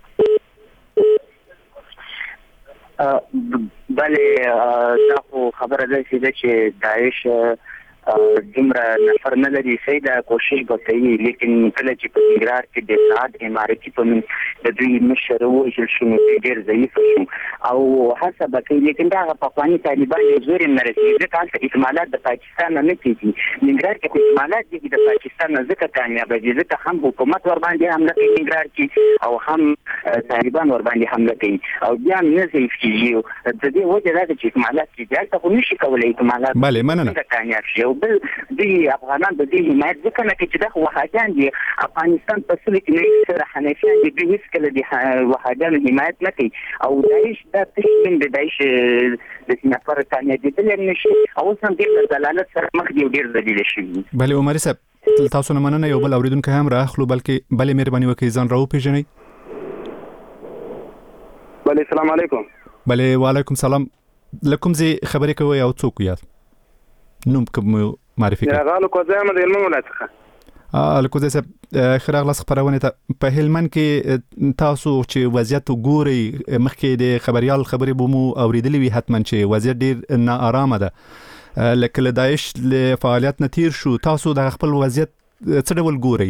بله دا خو خبره ده چې داعش دومره نفر نه لري، صحیح ده، کوشش به کوي، لیکن کله چې په ننګرهار کې د سعد امارتي په نوم د دوی مشر ووژل شو نو ډېر ضعیف شو او هڅه به کوي، لیکن دا هغه پخواني طالبان یو زور یې نه رسېږي، ځکه هلته اکمالات د پاکستان نه نه کېږي. ننګرهار کې خو اکمالات کېږي د پاکستان نه، ځکه کامیابه دي، ځکه هم حکومت ورباندې حمله کوي ننګرهار کې او هم طالبان ورباندې حمله کوي او بیا هم نه ضعیف کېږي. د دې وجه دا ده چې اکمالات کېږي، هلته خو نشي کولی اکمالات بله مننه کامیاب شي. بل دوی افغانان د دې حمایت ځکه نه کوي چې دا وهابیان دي، افغانستان په سلو کې نه سره حنفیان دي، دوی هېڅکله د وهابیانو حمایت نه کوي او داعش دا تشکیل د داعش د نفر کامیابېدلی نه شي او اوس هم ډېر د دلالت سره مخ دي او ډېر ذلیله شوي. بلې عمري صاحب تاسو نه مننه، یو بل اورېدونکی هم راخلو، بلکې بلې مهرباني وکړئ ځان راوپېژنئ. بلې السلام علیکم. بلې وعلیکم سلام، له کوم ځای خبرې کوئ او څوک یاست؟ نوم کوم معرفي کړئ. غالو کوزه یم د هلمند ولایت څخه. الکوزی صاحب ښه راغلاست خپرونې ته. په هلمند کې تاسو چې وضعیت ګورئ، مخکې د خبریال خبرې به مو اورېدلې وي حتما چې وضعیت ډېر ناارامه ده، لکه له داعش له فعالیت نه تیر شو، تاسو د خپل وضعیت څه ډول ګورئ؟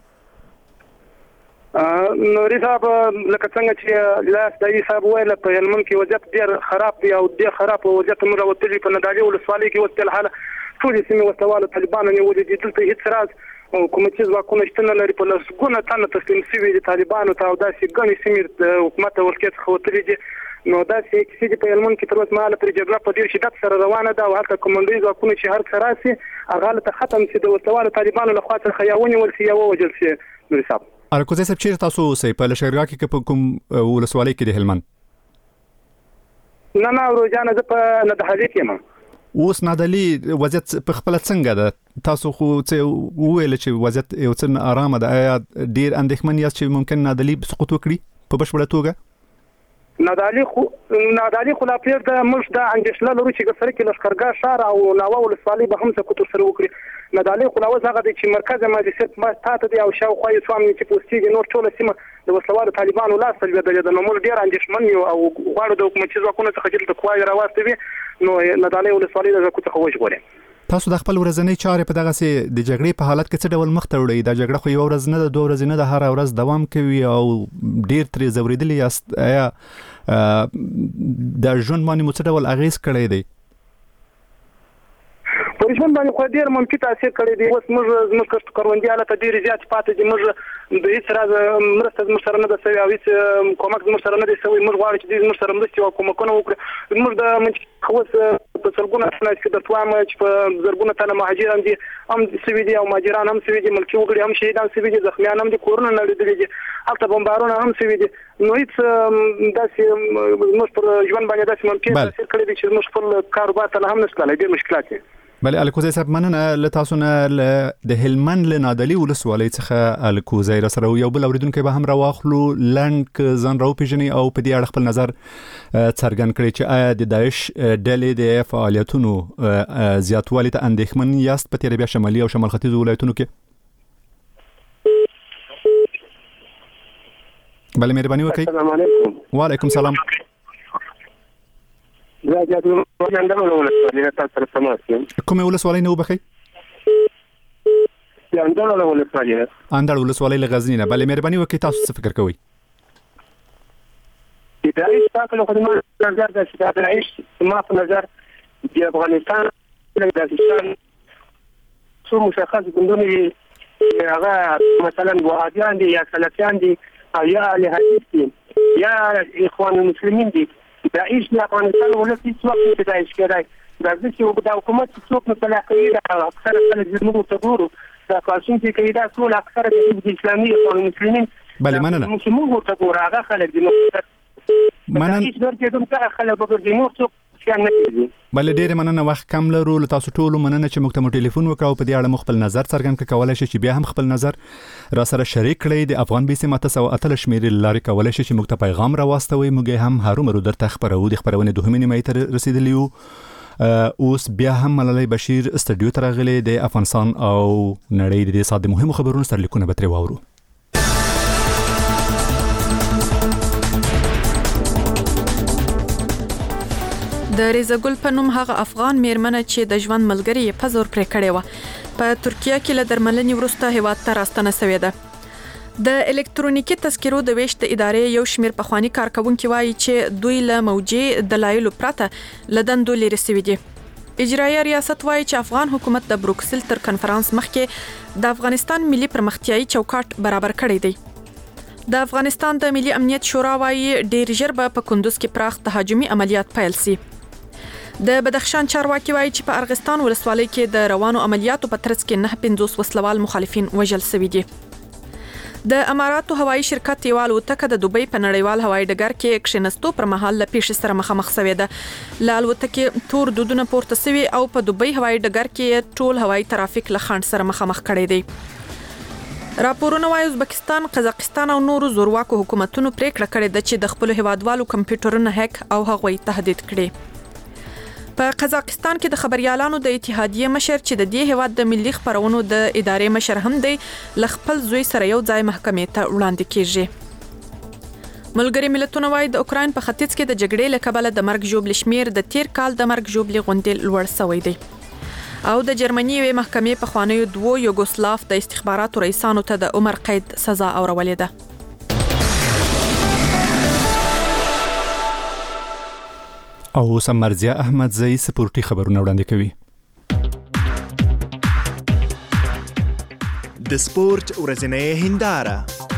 نوري صاحب لکه څنګه چې لاس دایي صاحب ویل، په هلمند کې وضعیت ډېر خراب دی او ډېر خراب وضعیت موږ راوتلي په ندالي ولسوالۍ کې اوس فلحال ټولې سیمې وسلوالو طالبانو نیولې دي، دلته هېڅ راز حکومتي ځواکونه شته نه لري، په لسګونه تنه تسلیم شوي دي طالبانو ته او داسې ګڼې سیمې د حکومت د ولکې څخه وتلي دي. نو داسې کیسې دي په هلمند کې تر اوسه مهاله پورې جګړه په ډېر شدت سره روانه ده او هلته کومندوي ځواکونه چې هر څه راسي هغه هلته ختم شي، د وسلوالو طالبانو لخوا څخه یا ونیول شي یا ووژل شي. نوري صاحب الکوزی صاحب چیرته تاسو اوسئ؟ په لښکرګاه کې په کوم ولسوالۍ کې د هلمند؟ نه نه ورجانه زه په ندهالي کې یم. اوس نادلي وضعیت په خپل څنګه ده؟ تاسو خو څه وویل چې وضعیت یو څه آرامه ده، آیا ډیر اندېښمن یاست چې ممکن نادلي سقوط وکړي په بشپړه توګه؟ نادالي خو نادالي خو لا پیر د موږ د اندېښنه لرو چې سره کې لښکرګاه ښار او ناوه ولسوالۍ به هم سقوط سره وکړي. نادالي خو لا اوس هغه دی چې مرکز مجلس ما تاته دی او شاوخوا یې څو امنیتي پوستېږي، نور ټوله سیمه د وسلوالو طالبانو لاس ته لوېدلې ده. نو موږ ډېر اندېښمن یو او غواړو د حکومتي ځواکونو څخه چې دلته قواوې راواستوي نو نادالي ولسوالۍ د سقوط څخه وژغوري. تاسو د خپل ورځنۍ چارې په دغسې د جګړې په حالت کې څه ډول مخ ته وړئ؟ دا جګړه خو یوه ورځ نه ده، دوه ورځې نه ده، هره ورځ دوام کوي او ډېر ترې ځورېدلي یاست. آیا د ژوند باندې مو څه ډول اغېز کړی دی؟ په ژوند باندې خو ډېر منفي تاثیر کړی دی. اوس موږ زموږ کروندې هلته ډېرې زیاتې پاتې دي، موږ د هېڅ راز مرسته زموږ سره نه ده سوې او هېڅ کومک زموږ سره نه دی سوی. موږ غواړو چې دوی زموږ سره مرستې او کومکونه وکړي. زموږ د منطقې اوس په سلګونه تنه چې درته وایم چې په زرګونه تنه مهاجران دي هم سوي دي او مهاجران هم سوي دي، ملکي وګړي هم شهیدان سوي دي، زخمیان هم دي، کورونه نړېدلي دي، هلته بمبارونه هم سوي دي. نو هېڅ داسې زموږ پر ژوند باندې داسې منفي تاثیر کړی دی چې زموږ خپل کاروبار ته لا هم نه شو تللی، ډېر مشکلات دي. بله الکوزی صاحب مننه له تاسو نه. د هلمند له نادلي ولسوالۍ څخه الکوزی را سره یو بل اورېدونکی به هم راواخلو، لنډ ځان راوپېژنئ او په دې اړه خپل نظر څرګند کړئ چې آیا د داعش ډلې د فعالیتونو زیاتوالي ته اندېښمن یاست په تېره بیا شمالي او شمال ختیځو ولایتونو کې؟ بله مهرباني وکړئ. السلام علیکم. وعلیکم سلام. زه جاتو اندړ ولسوالۍ تاسو سره تماس یم. کومه ولسوالۍ نه وبخئ؟ اندړ ولسوالۍ. اندړ ولسوالۍ له غزني نه. بله مهرباني وکړئ، تاسو څه فکر کوئ؟ د داعش په اړه خو ما نظر ده چې د داعش ما په نظر د افغانستان د پاکستان څو مشخص ګوندونه دي، هغه مثلا وهابیان دي یا سلفیان دي او یا اهل حدیث دي یا اخوان المسلمین دي. داعش د افغانستان ولسی څوک چې داعش کېدای دا چې د حکومت څوک مطلع کوي دا اکثر خلک زموږ ته ګورو دا کارشون چې کوي دا ټول اکثر د حزب اسلامي اخوان المسلمین. بله مننه. موږ ته ګورو هغه خلک دي. نو مننه. هیڅ ډول چې دوم څه خلک وګوري نو څوک څنګه نه کیږي. بل ډېر مننه، وخت کم لرو. له تاسو ټولو مننه چې موږ ته مو ټلیفون وکړو په دې اړه خپل نظر څرګند کولای شئ چې بیا هم خپل نظر را سره شریک کړئ. د افغان بیسي ماته سو اتل شمیرې لارې کولای شئ چې موږ ته پیغام راوستوي. موږ هم هرومرو درته خبرو د خبرونه دوه نیمه تر رسیدلی وو. اوس بیا هم ملالۍ بشیر استډیو ته راغلي د افغانستان او نړۍ د دې ساده مهمو خبرونو سرلیکونه به ترې واورو. د ریزګل په نوم هغه افغان میرمنه چې د ژوند ملګری یې په زور پرې کړې و په ترکیه کې له درملنې وروسته هیواد ته راستنه شوې ده. د الکترونیکي تذکرو د ویش د ادارې یو شمیر پخوانی کارکونکي وایي چې دوی له موجي دلایلو پرته له دندو لرې شوي دي. اجرایي ریاست وایي چې افغان حکومت د بروکسل تر کنفرانس مخکې د افغانستان ملي پرمختیایي چوکاټ برابر کړی دی. د افغانستان د ملي امنیت شورا وایي ډیر ژر به په کندوز کې پراخ تهاجمي عملیات پیل شي. د بدخشان چارواکي وایي چې په ارغستان ولسوالۍ کې د روانو عملیاتو په ترڅ کې نه پنځوس وسلوال مخالفین وژل شوي دي. د اماراتو هوایي شرکت یو الوتکه د دوبۍ په نړیوال هوایي ډګر کې کښینستو پر مهال له پیښې سره مخامخ شوې ده. له الوتکې تور دودونه پورته شوي او په دوبۍ هوایي ډګر کې ټول هوایي ترافیک له خنډ سره مخامخ کړی دی. راپورونه وايي ازبکستان، قزاقستان او نورو زورواکو حکومتونو پریکړه کړې ده چې د خپل هیوادوالو کمپیوټرونه هک او هغوی تهدید کړي. په قزاقستان کې د خبريالانو د اتحادیې مشر چې د دې هیواد د ملي خبرونو د ادارې مشر هم دی ل خپل زوی سره یو ځای محکمې ته وړاندې کیږي. ملګری ملتونه وايي د اوکراین په ختیځ کې د جګړې له کبله د مرګ ژوبل شمیر د تیر کال د مرګ ژوبل غونډې لوړ شوی دی. او د جرمني یوې محکمې په خوانیو دوو یوګوسلاف د استخباراتو رئیسانو ته د عمر قید سزا اورولې ده. او سمرزیا احمد زئی سپورتي خبرونه وړاندې کوي. د سپورت ورځنۍ هنداره.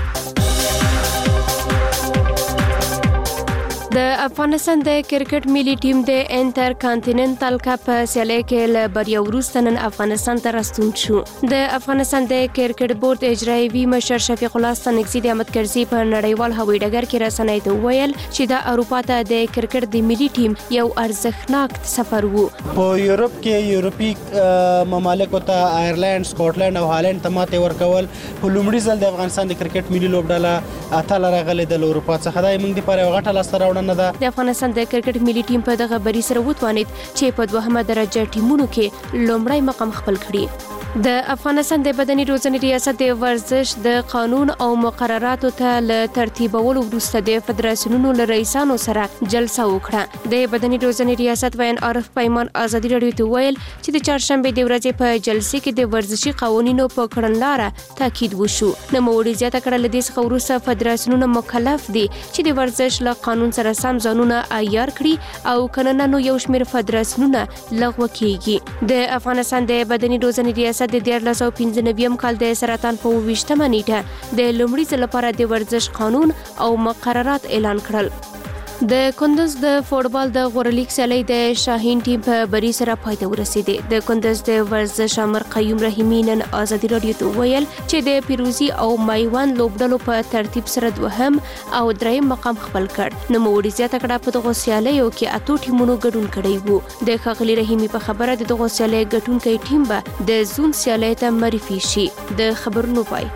د افغانستان د کرکټ ملي ټیم د انټر کانټیننټل کپ سیالۍ کې له بریا وروسته نن افغانستان ته راستون شو. د افغانستان د کرکټ بورډ اجرایي مشر شفیق الله ستانکزي د احمد کرزي په نړیوال هوایي ډګر کې رسنۍ ته وویل چې د اروپا ته د کرکټ د ملي ټیم یو ارزښتناک سفر وو. په یورپ کې یورپي ممالکو ته آیرلند، سکاټلند او هالند ته ماته ورکول په لومړي ځل د افغانستان د کرکټ ملي لوبډله اتل راغلي د اروپا څخه د موږ لپاره یو غټه لاسته راوړنه. د افغانستان د کرکټ ملي ټیم په دغه بری سره وتوانید چې په دوهمه درجه ټیمونو کې لومړی مقام خپل کړي. د افغانستان د بدني روزنې ریاست د ورزش د قانون او مقرراتو ته له ترتیبولو وروسته د فدراسیونونو له رئیسانو سره جلسه وکړه. د بدني روزنې ریاست وین عارف پیمان ازادي راډیو ته ویل چې د چهارشنبه د ورځې په جلسې کې د ورزشي قوانینو په کړنلاره تاکید وشو. نوموړي زیاته کړه له دې څخه وروسته فدراسیونونه مکلف دي چې د ورزش له قانون سره سم ځانونه عیار کړي او کنه نو یو شمېر فدراسیونونه لغوه کیږي. د افغانستان د بدني روزنې ریاست د دیارلس سوه پنځه نوي کال د سرطان په اوویشتمه نیټه د لومړي ځل لپاره د ورزش قانون او مقررات اعلان کړل. د کندوز د فوټبال د غورلیګ سیالۍ د شاهین ټیم په بری سره پای ته ورسېدې. د کندوز د ورزش امر قیوم رحیمي نن ازادي راډیو ته ویل چې د پیروزي او مایوان لوبډلو په ترتیب سره دوهم او دریم مقام خپل کړ. نوموړي زیاته کړه په دغو سیالیو کې اتو ټیمونو ګډون کړی وو. د ښاغلي رحیمي په خبره د دغو سیالیو ګټونکی ټیم به د زون سیالۍ ته معرفي شي. د خبرونو پای.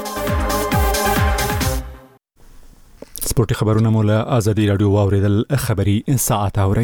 سپورتي خبرونه مو له ازادي راډیو واوریدل. خبري ساعت اوري.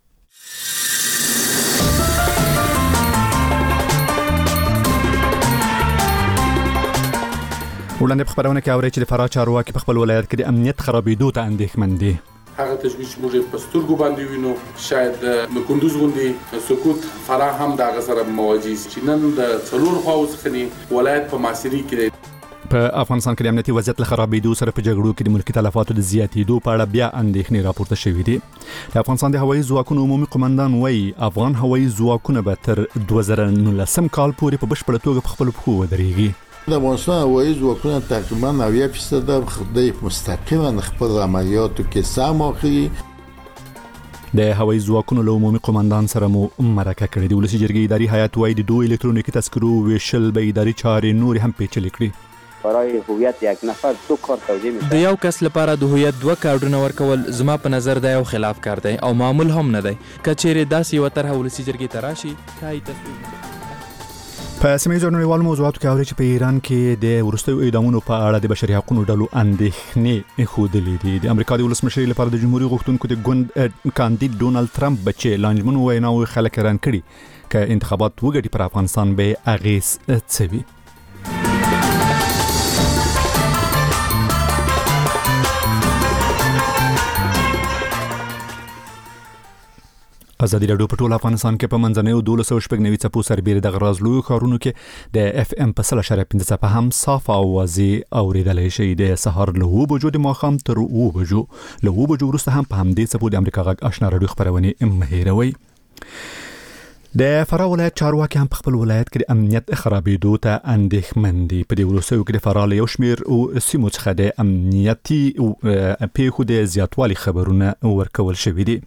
وړاندې په خبرونه کې اوري چې د فراه چارواکي په خپل ولایت کې د امنیت خرابېدو ته اندېښمن دي. هغه تشویش موږ په سترګو باندې وینو. شاید د کندوز غوندي سکوت فراه هم د هغه سره مواجه چې نن د څلور خواو څخه ولایت په ماسيري کې په افغانستان کې د امنیتي وضعیت له خرابېدو سره په جګړو کې د ملکي تلفاتو د زیاتېدو په اړه بیا اندېښنې راپورته شوې دي. د افغانستان د هوایي ځواکونو عمومي قومندان وایي افغان هوایي ځواکونه به تر دوه زره نولسم کال پورې په بشپړه توګه په خپلو پښو ودرېږي. د افغانستان هوایي ځواکونه تقریبا نوي فیصد د مستقیما خپل عملیاتو کې سهم اخلي. د هوایي ځواکونو له عمومي قومندان سره مو مرکه کړې. د ولسي جرګې اداري هیئت وایي د دوه الکترونیکي تذکرو ویشل به اداري چارې نور هم پیچلې کړي. برای هویت یک نفر دو کار توجیه میشه. د یو کس لپاره د هویت دوه کارډونه ورکول زما په نظر دا یو خلاف کار دی او معمول هم نه دی. که چیرې داسې یوه طرحه ولسي جرګې ته راشي ښایي تصویب په سیمه نړیوالو موضوعاتو کې اوري چې په ایران کې د وروستیو اعدامونو په اړه د بشري حقوقو ډلو اندېښنې ښودلې دي. د امریکا د ولسمشر لپاره د جمهوریت غوښتونکو د ګوند کاندید ډونالد ټرمپ بچي لانجمنو ویناوې خلک حیران کړي که انتخابات وګټي پر افغانستان به اغیز څه وي. ازادي راډیو په ټول افغانستان کې په منځنیو دولس سوه شپږ نوي څپو سربېره د غراز لویو ښارونو کې د اف ام په سل اشاریه پنځه څپه هم صاف او واضح اورېدلی شي. د سهار له اوه بجو د ماښام تر اوه بجو له اوه بجو وروسته هم په همدې څپو د امریکا غږ اشنا راډیو خپرونې مه هېروئ. د فراه ولایت چارواکي هم په خپل ولایت کې د امنیت خرابېدو ته اندېښمن دي. په دې وروستیو کې د فراه له یو شمېر سیمو څخه د امنیتي پیښو د زیاتوالي خبرونه ورکول شوي دي.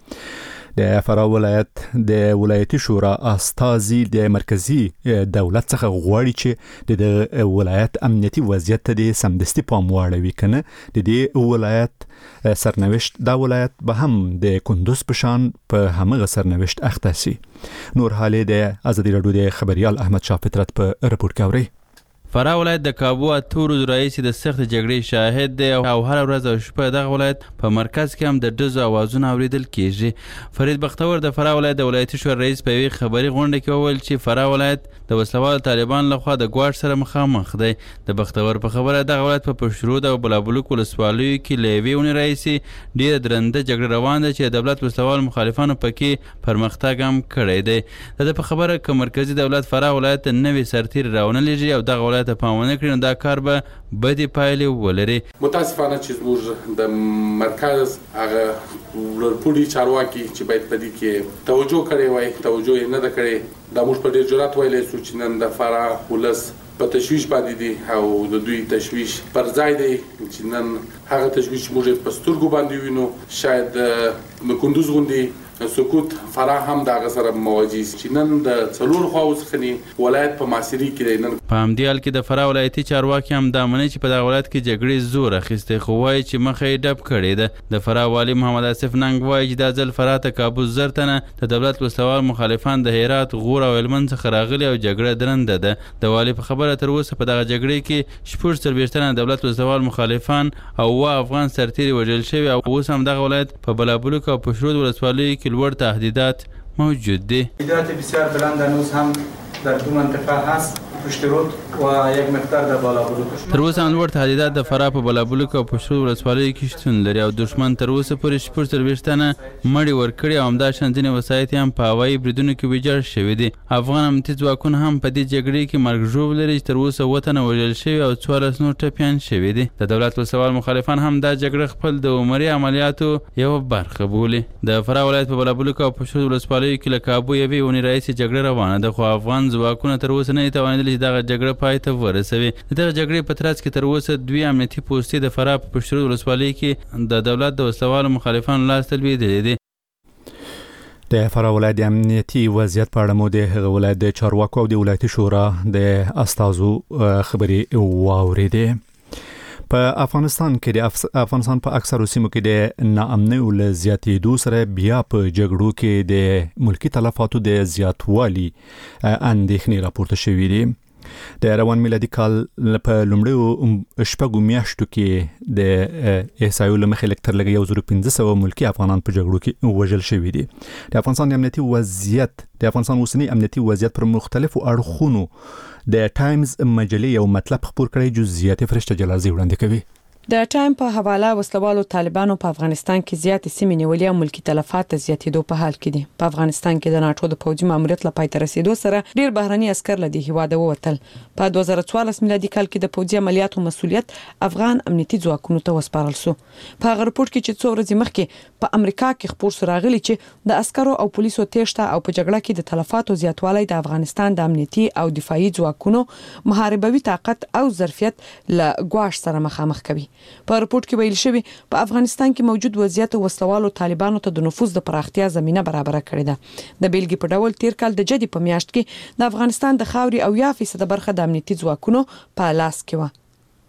د فراه ولایت د ولایتي شورا استازي د مرکزی دولت څخه غواړي چې د ولایت امنیتي وضعیت ته د سمدستي پام واړوي کنه د دې ولایت سرنوشت دا ولایت به هم د کندوز په شان په همغه سرنوشت اخته سي. نور حال د ازادي راډیو د خبريال احمد شاه فطرت په رپورت کې اوري. فراه ولایت د کابو اتو ورځو راهیسې د سخت جګړې شاهد دی او هره ورځ او شپه دغه ولایت په مرکز کې هم د ډزو اوازونه اورېدل کیږي. فرید بختور د فراه ولایت د ولایتي شورا رئیس په یوې خبري غونډه کې وویل چې فراه ولایت د وسلوالو طالبان لخوا د ګواښ سره مخامخ دی. د بختور په خبره دغه ولایت په پشترود او بلابلوک ولسوالیو کې له یوې اونۍ راهیسې ډېره درنده جګړه روان ده چې د دولت وسلوال مخالفانو پکې پرمختګ هم کړی دی. د ده په خبره که مرکزي دولت فراه ولایت ته نوې سرتیري راونه لېږي او دغه ولایت ته پام ونه کړي نو دا کار به بدې پایلې ولري. متاسفانه چې زموږ د مرکز هغه لوړپوړي چارواکي چې باید په دې کې توجه کړې وای توجه یې نه ده کړې. دا موږ په ډېر جرأت ویلی سو چې نن د فراه ولس په تشویش باندې دي او د دوی تشویش پر ځای دی چې نن هغه تشویش موږ په سترګو باندې وینو. شاید د کندوز غوندې سکوت فراه هم د هغه سره مواجه چې نن د څلور خواو څخه ولایت په معاصري کې دی. نن په همدې حال کې د فراه ولایتي چارواکي هم دا مني چې په دغه ولایت کې جګړې زور اخیستی خو وایي چې مخه یې ډب کړې ده. د فراه والي محمد آصف ننګ وایي چې دا ځل فراه ته کابو زر تنه د دولت وسلوال مخالفان د هرات غور او هلمند څخه راغلي او جګړه درنده ده. د والي په خبره تر اوسه په دغه جګړې کې شپږ څلوېښت تنه دولت وسلوال مخالفان او اووه افغان سرتیري وژل شوي او اوس هم دغه ولایت په بلابلوک او پشرود ولسوالیو کې لوړ تهدیدات موجود دي. تهدیدات بسیار بلند هنوز هم در دو منطقه هست پشترود و یک مقدار در بالابلوک. تر اوسه هم لوړ تهدیدات د فراه په بالابلوک او پشترود ولسوالیو کې شتون لري او دښمن تر اوسه پورې شپږ څلوېښت تنه مړي ورکړي او همداشان ځینې وسایط هم په هوایي بریدونو کې ویجاړ شوي دي. افغان امنیتي ځواکونه هم په دې جګړې کې مرګ ژوبل لري چې تر اوسه اووه تنه وژل شوي او څوارلس نور ټپیان شوي دي. د دولت وسلوال مخالفان هم دا جګړه خپل د عمري عملیاتو یوه برخه بولي. د فراه ولایت په بالابلوک او پشترود ولسوالیو کې له کابو یوې اونۍ راهیسې جګړه روانه ده خو افغان ځواکونه تر اوسه نه دي توانېدلي چې دغه جګړه پای ته ورسوي. د دغه جګړې په ترڅ کې تر اوسه دوی امنیتي پوستې د فراه په پشترود ولسوالۍ کې د دولت د وسلوالو مخالفانو لاس ته لوېدلې دي. د فراه ولایت د امنیتي وضعیت په اړه مو د هغه ولایت د چارواکو او د ولایتي شورا د استازو خبرې واورېدې. په افغانستان کې د افغانستان په اکثرو سیمو کې د ناامنۍ له زیاتېدو سره بیا په جګړو کې د ملکي تلفاتو د زیاتوالي اندېښنې راپورته شوې دي. د روان میلادي کال په لومړیو شپږو میاشتو کې د احصایو له مخې لږ تر لږه یو زره پنځه سوه ملکي افغانان په جګړو کې وژل شوي دي. د افغانستان د امنیتي وضعیت د افغانستان اوسنی امنیتي وضعیت پر مختلفو اړخونو د ټایمز مجلې یو مطلب خپور کړی جزئیات فرشته جلازي وړاندې کوي. د ټایم په حواله وسلوالو طالبانو په افغانستان کې زیاتې سیمې نیولې او ملکی تلفات زیاتېدو په حال کې دي. په افغانستان کې د ناټو د پوځي ماموریت له پای ته رسیدو سره ډیر بهرني عسكر له دې هیواده ووتل. په دوه زره څوارلس میلادي کال کې د پوځي عملیاتو مسؤلیت افغان امنیتي ځواکونو ته وسپارل شو. په هغه رپورت کې چې څو ورځې مخکې په امریکا کې خبر سره راغلی چې د عسکرو او پولیسو تېښته او په جګړه کې د تلفاتو زیاتوالی د افغانستان د امنیتي او دفاعي ځواکونو محاربوي طاقت او ظرفیت له ګواښ سره مخامخ کوي. په رپورت کې ویل شوی په افغانستان کې موجود وضعیت وسلوالو طالبانو ته د نفوذ د پراختیا زمينه برابر کړې ده. د بیلګې په ډول تیر کال د جدي په میاشت کې د افغانستان د خاوري او یا فیصد برخه د امنیتي ځواکونو په لاس کې و.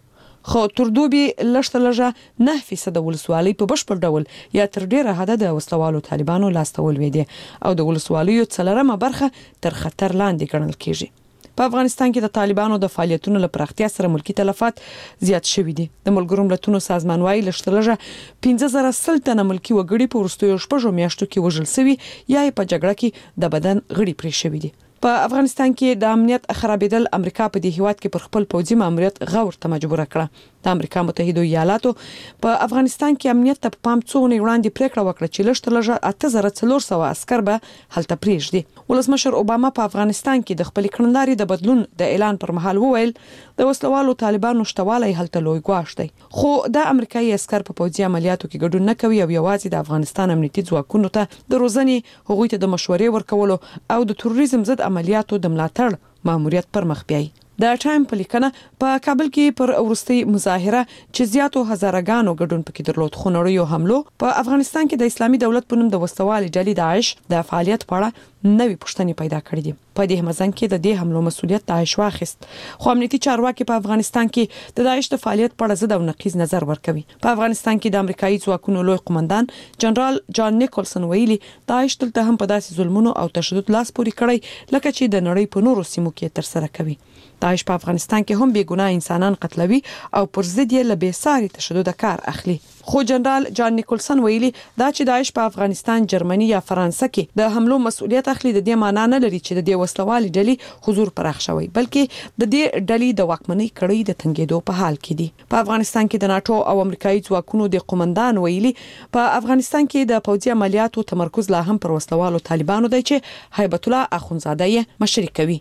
خو تر دوبي لشته لږه نه فیصد ولسوالۍ په بشپړ ډول یا تر ډیره حد د وسلوالو طالبانو لاستول وې دي او د ولسوالیو څلورمه برخه تر خطر لاندې ګڼل کیږي. په افغانستان کې د طالبانو د فعالیتونو لپاره اختیار سره ملکی تلفات زیات شوي دي. د ملګرو ملتونو سازمان وايي لشته لږه پنځه زره سل تنه ملکی وګړي په وروستیو شپږو میاشتو کې وژل شوي یا په جګړه کې د بدن غړي پرې شوي دي. په افغانستان کې د امنیت خرابېدل امریکا په دې هیواد کې پر خپل پوځي ماموریت غور ته مجبور کړه. د امریکا متحده ایالاتو په افغانستان کې امنیت ته پام څونې وړاندې پریکړه وکړه چې لږ تر لږه اته زره څلور سوه عسكر به هلته پریږدي. ولسمشر اوباما په افغانستان کې د خپل کړنلارې د بدلون د اعلان پر مهال وویل د وسلوالو طالبانو شتوالی هلته لوی ګواښ دی. خو د امریکایي عسكر په پوځي عملیاتو کې ګډون نه کوي او یوازې د افغانستان امنیتي ځواکونو ته د روزنې هغوی ته د مشورې ورکولو او د تروریزم ضد عملیاتو د ملاتړ ماموریت پر مخ بیایي. د ټایم په لیکنه په کابل کې پر ورستي مظاهره چې زیاتو هزارګانو ګډون پکې درلود خو نړیو حملو په افغانستان کې د اسلامي دولت په نوم د وسوالي ډلې داعش د فعالیت په اړه نوې پوښتنې پیدا کړې دي. په دې مزن کې د دې حملو مسولیت داعش واخیست خو امنیتي چارواکي په افغانستان کې د داعش د فعالیت په اړه ضد او نقیض نظر ورکوي. په افغانستان کې د امریکایي ځواکونو لوی قومندان جنرال جان نیکولسن ویلي داعش دلته هم په داسې ظلمونو او تشدد لاس پورې کړی لکه چې د نړۍ په نورو سیمو کې تر سره کوي. داعش په افغانستان کې هم بې ګناه انسانان قتلوي او پر ضد یې له بې ساري تشدد کار اخلي. خو جنرال جان نیکولسن ویلي دا چې داعش په افغانستان، جرمني یا فرانسه کې د حملو مسؤلیت اخلي د دې معنی نه لري چې د دې وسلوالي ډلې حضور پراخ شوی، بلکې د دې ډلې د واکمنۍ کړۍ د تنګېدو په حال کې دي. په افغانستان کې د ناتو او امریکایي ځواکونو د قومندان ویلي په افغانستان کې د پوځي عملیاتو تمرکز لا هم پر وسلوالو طالبانو دی چې هیبت الله اخونزاده یې مشري کوي.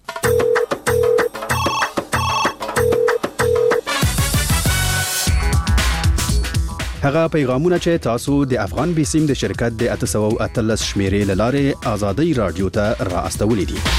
هغه پیغامونه چې تاسو د افغان بیسیم د شرکت د اته سوه او اتلس شمیرې لاره آزادۍ رادیو ته را استولې دي.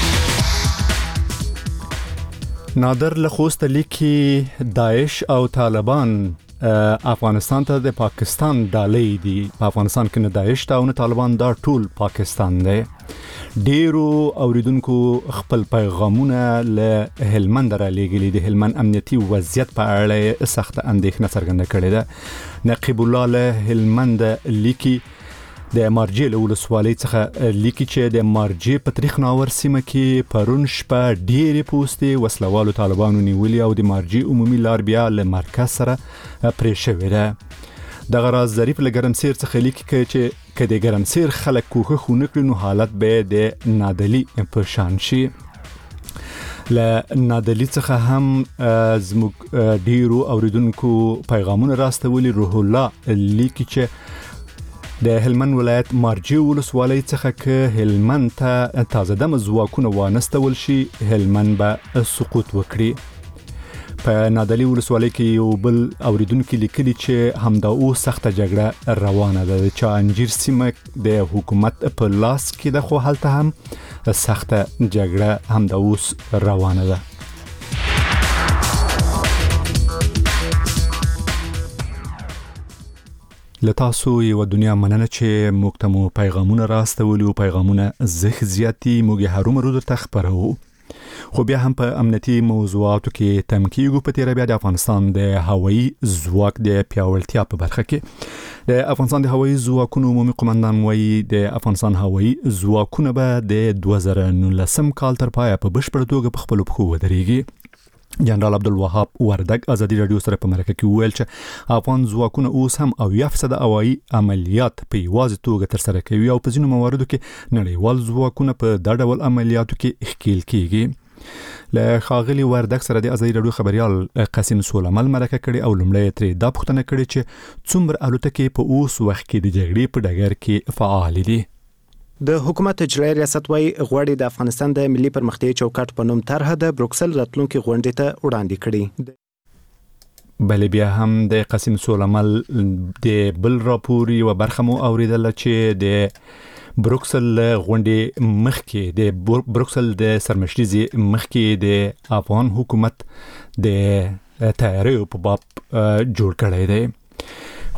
نادر لخوست لیکي داعش او طالبان افغانستان ته د پاکستان ډالۍ دي. په افغانستان کې نه داعش ته او نه طالبان، دا ټول پاکستان دی. ډیرو اوریدونکو خپل پیغامونه له هلمند را لېږلي دي. هلمند امنیتي وضعیت په اړه سخت اندېښنه څرګنده کړې ده. نقیب الله له هلمند لیکي د مارجې له ولسوالۍ څخه لیکي چې د مارجې په تاریخ ناور سیمه کې پرون شپه ډېرې پوستې وسلوالو طالبانو نیولي او د مارجې عمومي لار بیا له مرکز سره پرې شوې ده. دغه راز ظریف له ګرمسیر څخه لیکي چې که د ګرمسیر خلک کوښښ ونه کړي نو حالت به د نادلي په شان شي. له نادلي څخه هم زموږ ډیرو اوریدونکو پیغامونه راستولي. روح الله لیکي چې د هلمند ولایت مارجې ولسوالۍ څخه که هلمند ته تازه دمه ځواکونه وانستول شي هلمند به سقوط وکړي. په نادلي ولسوالۍ کې یو بل اوریدونکو لیکلي چې همدا اوس سخته جګړه روانه ده. د چانجیر سیمه د حکومت په لاس کې ده خو هلته هم سخته جګړه همدا اوس روانه ده. لتاسو یو دنیا مننه چې موږ ته مو پیغامونه راستولي او پیغامونه زخ زیاتی موږ هرومرو درته خبرو. خو بیا هم په امنیتي موضوعاتو کې تم کېږو. په تیره بیا د افغانستان د هوایي ځواک د پیاوړتیا په برخه کې د افغانستان د هوایي ځواکونو عمومي قومندان وایي د افغانستان هوایي ځواکونه به د دوه زره نولسم کال تر پایه په بشپړ توګه په خپلو پښو ودرېږي. جنرال عبدالوهاب وردګ ازادي رادیو سره په مرکه کې وویل چې افغان ځواکونه اوس هم اویا فیصد هوایي عملیات په یوازې توګه ترسره کوي او په ځینو مواردو کې نړیوال ځواکونه په دا ډول عملیاتو کې ښکیل کیږي. له ښاغلي وردګ سره د ازادي رادیو خبريال قاسم سولمل مرکه کړي او لومړی ترې دا پوښتنه کړې چې څومره الوتکې په اوس وخت کې د جګړې په ډګر کې فعال دي. د حکومت اجرایي ریاست وايي غواړي د افغانستان د ملي پرمختیا چوکاټ په نوم طرحه د بروکسل راتلونکي غونډې ته وړاندې کړي. بلې بیا هم د قاسم سولمل د بل راپور یو برخه مو اوریدل چې د بروکسل غونډې مخکې د بروکسل د سرمشريزي مخکې د افغان حکومت د تیاریو په باب جوړ کړی دی.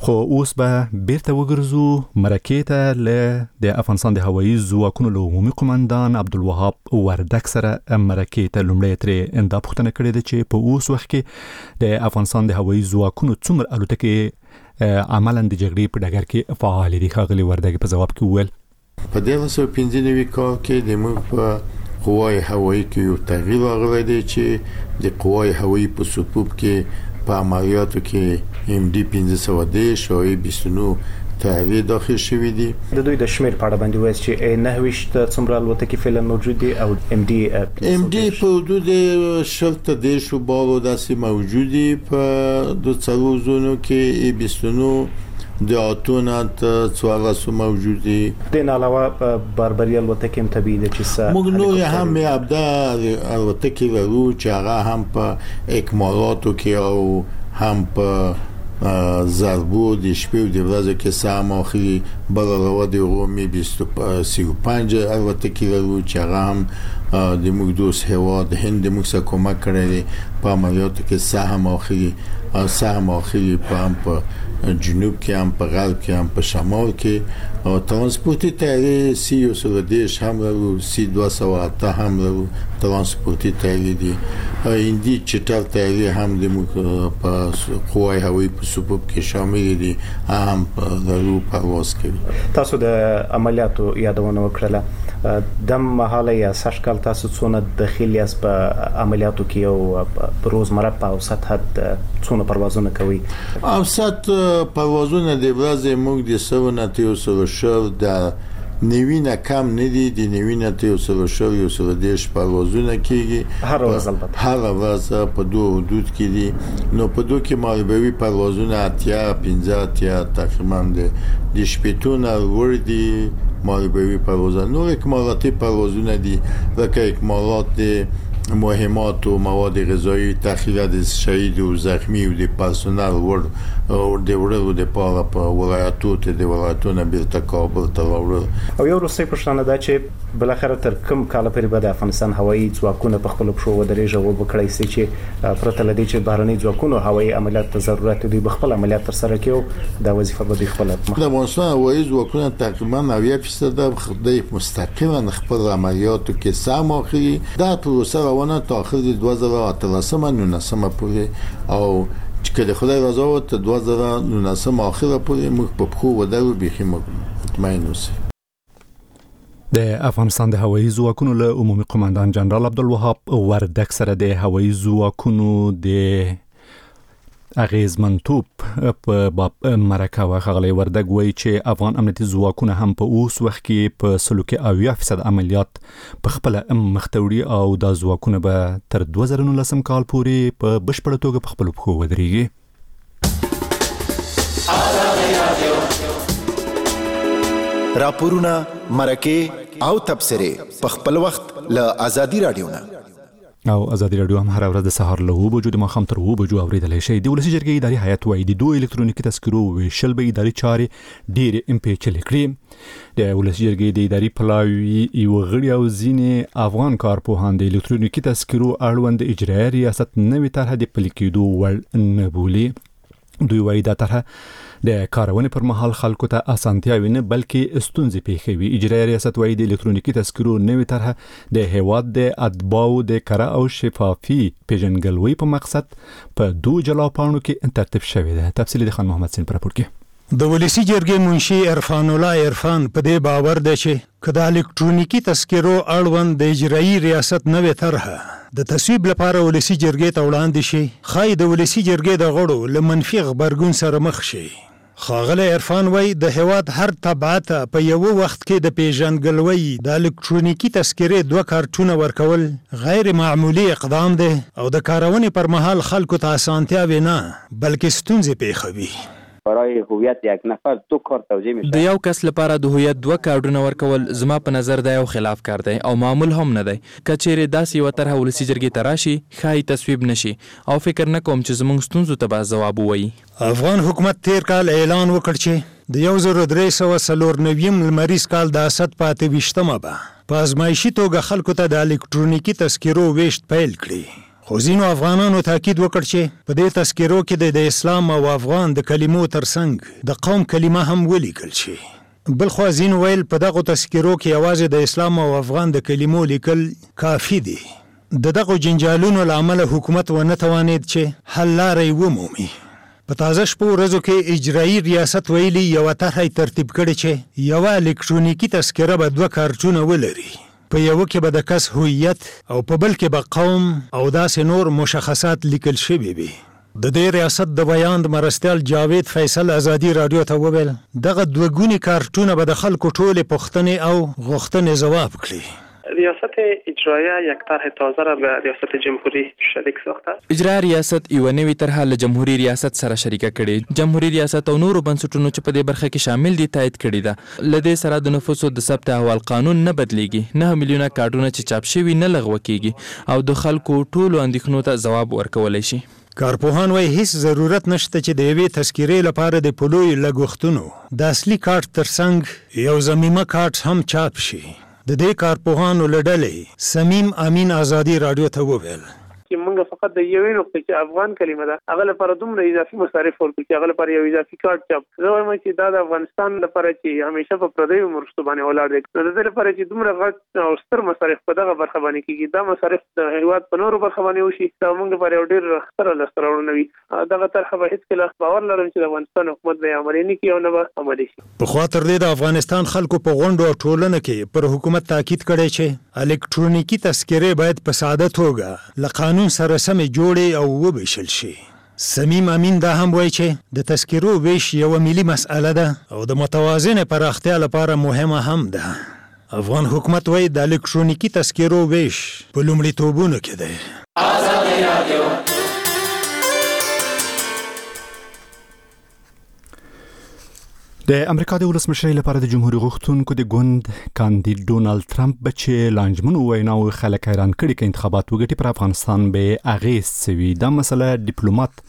خو اوس به بیرته وګرځو مرکې ته له د افغانستان د هوایي ځواکونو له عمومي قومندان عبدالوهاب وردک سره مرکې ته لومړی ترې اندا پوښتنه کړې ده چې په اوس وخت کې د افغانستان د هوایي ځواکونو څومره الوتکې عملاً د جګړې په ډګر کې فعال دي. ښاغلي وردک په ځواب کې وویل په دغه سو پنځه نوي کال کې د موږ په قوای هوایي کې یو تغییر راغلی دی چې د قوای هوایي په صفوف کې په عملیاتو کې ام ډي پنځه سوه دېرش او بیست و نه طیارې داخل شوي دي. د دوی د شمیر په اړه باندې وایي چې نهه ویشت څومره الوتکې فعلا موجود دي او ام ډي ام ډي په حدود شل ته دېرش بارو داسې موجود دي په دو څلور زونو کې بیست و نه د اتونه ته څوارلس موجود دي. د نه علاوه باربري الوتکې هم طبیعي ده چې موږ نور هم ابدا الوتکې لرو چې هغه هم په اکمالاتو کې او هم په ضربو د شپې او د ورځې کې سام اخري بل راو د رومي بیست و پنځه الوتکې لرو چې هغه هم د موږ دوست هواد هند موږ سره کومک کړی دی په عملیاتو کې سهم اخري او سهم اخري په هم په جنوب کې هم په غرب کې هم په شمال کې او ترانسپورتي طیارې سی یو سوه دېرش هم لرو سی دوه سوه اته هم لرو ترانسپورتي طیارې دي. هندي چټر طیارې هم د موږ په قوای هوایي په صفوف کې شامل دي هم لرو پرواز کوي. تاسو د عملیاتو یادونه وکړه د مهاله یا سشکال تاسو څونه داخلي اس په عملیاتو کې او په روزمره په اوسط حد څونه پروازونه کوي؟ اوسط پروازونه د ورځې موږ د سوه نه تر یو سوه شل د نوینه کم نه دي د نوینه تر یو سوه شل یو سوه دېرش پروازونه کیږي هر ورځ البته هر ورځ په دوه حدود کې دي. نو په دوه کې مالبوي پروازونه اتیا پنځه اتیا تقریبا د شپېتونه ور دي مالبوي پروازونه. نور اکمالاتي پروازونه دي لکه اکمالات د مهمات و مواد غذایی تخلیه د شهید و زخمی و د پرسونل ور او د وړلو د پاره په ولایتو ته د ولایتونو بیرته کابل ته راوړل. او یو وروستۍ پوښتنه ده چې بلاخره تر کوم کال پورې به د افغانستان هوایي ځواکونه په خپلو پښو ودرېږي او وکړی سي چې پرته له دې چې بهرني ځواکونو هوایي عملیات ته ضرورت دوی به خپل عملیات ترسره کړي او دا وظیفه به دوی خپله د افغانستان هوایي ځواکونه تقریبا نوي فیصد د مستقیما خپل عملیاتو کې سهم اخلي. دا پروسه روانه تا آخر دوه زره و اتلس نونسم پورې او چې کله خدای رضا وکړي دوه زره و نونسم اخر پورې موږ په خو ودرو بيخي مطمئن اوسئ. د افغانستان د هوایي ځواکونو له عمومي قومندان جنرال عبدالوهاب وردک سره د هوایي ځواکونو د اغیزمنتوب په باب مرکه وغغلی وردک وایي چې افغان امنیتي ځواکونه هم په اوس وخت کې په سلوکي اویا فیصد عملیات په خپل مختوري او د ځواکونه به تر دوه زره و نولس کال پورې په بشپړه توګه په خپل پښو ودرېږي. راپورونه مرکه او تبصره په خپل وخت له ازادي رادیو نه او ازادي رادیو هم هر ورځ د سهار له اوه بجو د ماښام تر اوه بجو اورېدلی شئ. د ولسي جرګې اداري هیئت وایي د دوه الکترونیکي تذکرو ویشل به اداري چارې ډېرې امپېچلې کړي. د ولسي جرګې د اداري پلاوي یو غړي او ځینې افغان کارپوهان د الکترونیکي تذکرو اړوند اجرایي ریاست نوې طرحه د پلي کېدو وړ نه بولي. دوی وایي دا طرحه د کارونې پر مهال خلکو ته اسانتیاوي نه بلکې ستونزې پیښوي. اجرایي ریاست وایي د الکترونیکي تذکرو نوې طرحه د هیواد د اتباعو د کره او شفافي پیژنګلوي په مقصد په دوه جلا پاڼو کې ترتیب شوې ده. تفصیل د خان محمد سین پر راپور کې. د ولسی جرګې منشي عرفان الله عرفان په دې باور ده چې کله الکترونیکي تذکرو اړوند د اجرایي ریاست نوې طرحه د تصویب لپاره ولسی جرګې ته وړاندې شي خای د ولسی جرګې د غړو له منفي خبرګون سره مخ شي. خاغله عرفان وای د هواد هر تبعات په یو وخت کې د پیژنګلوي د الکترونیکي تذکرې دوه کارتونه ورکول غیر معمولی اقدام دی او د کارونې پر مهال خلکو ته اسانتیا نه بلکې ستونزې پیښوي. برای هویت یک نفر دو کارت توزیع میشه. د یو کس لپاره د هویت دوه کارتونه ورکول زما په نظر دا یو خلاف کار دی او معمول هم نه دی. کچېره داسې یو طرح ولسی جرګې ته راشي خای تصویب نشي او فکر نه کوم چې زموږ ستونزو ته به ځواب وایي. افغان حکومت تیر کال اعلان وکړ چې د یو زر درې سوه څلور نویم لمریز کال د اسد په اته ویشتمه به په ازمایشي توګه خلکو ته د الکترونیکي تذکرو ویشت پیل کړي. خو ځینو افغانانو تاکید وکړ چې په دې تذکرو کې د اسلام او افغان د کلمو ترڅنګ د قوم کلمه هم ولیکل شي. بل خو ځینو ویل په دغه تذکرو کې یوازې د اسلام او افغان د کلمو لیکل کافي دي. د دغه جنجالونو له امله حکومت ونه توانید چې حل لارې ومومي. په تازه شپو ورځو کې اجرایي ریاست ویلي یوه طرحه ترتیب کړې چې یوه الکترونیکي تذکره به دوه کارتونه ولري. په یو کې به د کس هویت او په بل کې به قوم او داسې نور مشخصات لیکل شوي وي. د دې ریاست د بیان د مرستیال جاوید فیصل ازادي رادیو ته وویل دغه دوه ګوني کارتونه به د خلکو ټولې پوښتنې او غوښتنې ځواب کړي. ریاست اجرایه یک طرح تازه را به ریاست جمهوری شریک ساخته. اجرایه ریاست یو نوې طرحه له جمهوری ریاست سره شریکه کړي. جمهوری ریاست او نورو بنسټونو چې په دې برخه کې شامل دي تایید کړي ده. له دې سره د نفوسو د ثبت احوال قانون نه بدلیږي. نه میلیونه کارډونه چې چاپ شوي نه لغوه کیږي او د خلکو ټولو اندېښنو ته ځواب ورکولی شي. کارپوهان وايي هیڅ ضرورت نشته چې د یوې تذکرې لپاره د پلوی لګښتونو د اصلي کارت ترڅنګ یو ضمیمه کارت هم چاپ شي. د دې کارپوهانو له ډلې سمیم امین ازادي رادیو ته وویل چې موږ فقط د یوې نقطې چې افغان کلمه ده هغه لپاره دومره اضافي مصارف ورکړو چې هغه لپاره یو اضافي کارت چاپ. زه وایم چې دا د افغانستان لپاره چې همیشه په پردیو مرستو باندې ولاړ دی نو د دې لپاره چې دومره غټ او ستر مصارف په دغه برخه باندې کیږي دا مصارف د هیواد په نورو برخه باندې وشي دا موږ لپاره یو ډېر ستر لاسته راوړنه وي. دغه طرحه به هېڅکله باور لرم چې د افغانستان حکومت به عملي نه کړي او نه به عملي شي. پخوا تر دې د افغانستان خلکو په غونډو او ټولنه کې پر حکومت تاکید کړی چې الکترونیکي تذکرې باید په ساده توګه له قانون سره سمې جوړې او وبیشل شي. سمیم امین دا هم وایي چې د تذکرو ویش یوه ملي مسئله ده او د متوازنې پراختیا لپاره مهمه هم ده. افغان حکومت وایي د الکترونیکي تذکرو ویش په لومړیتوبونو کې دی. آزادي رادیو د امریکا د ولسمشرۍ لپاره د جمهوریت غوښتونکو د ګوند کاندید ډونالد ټرمپ به چې لانجمنو ویناو خلک حیران کړي چې انتخابات وګټي پر افغانستان به اغیز سوي. دا مسله ډیپلوماټ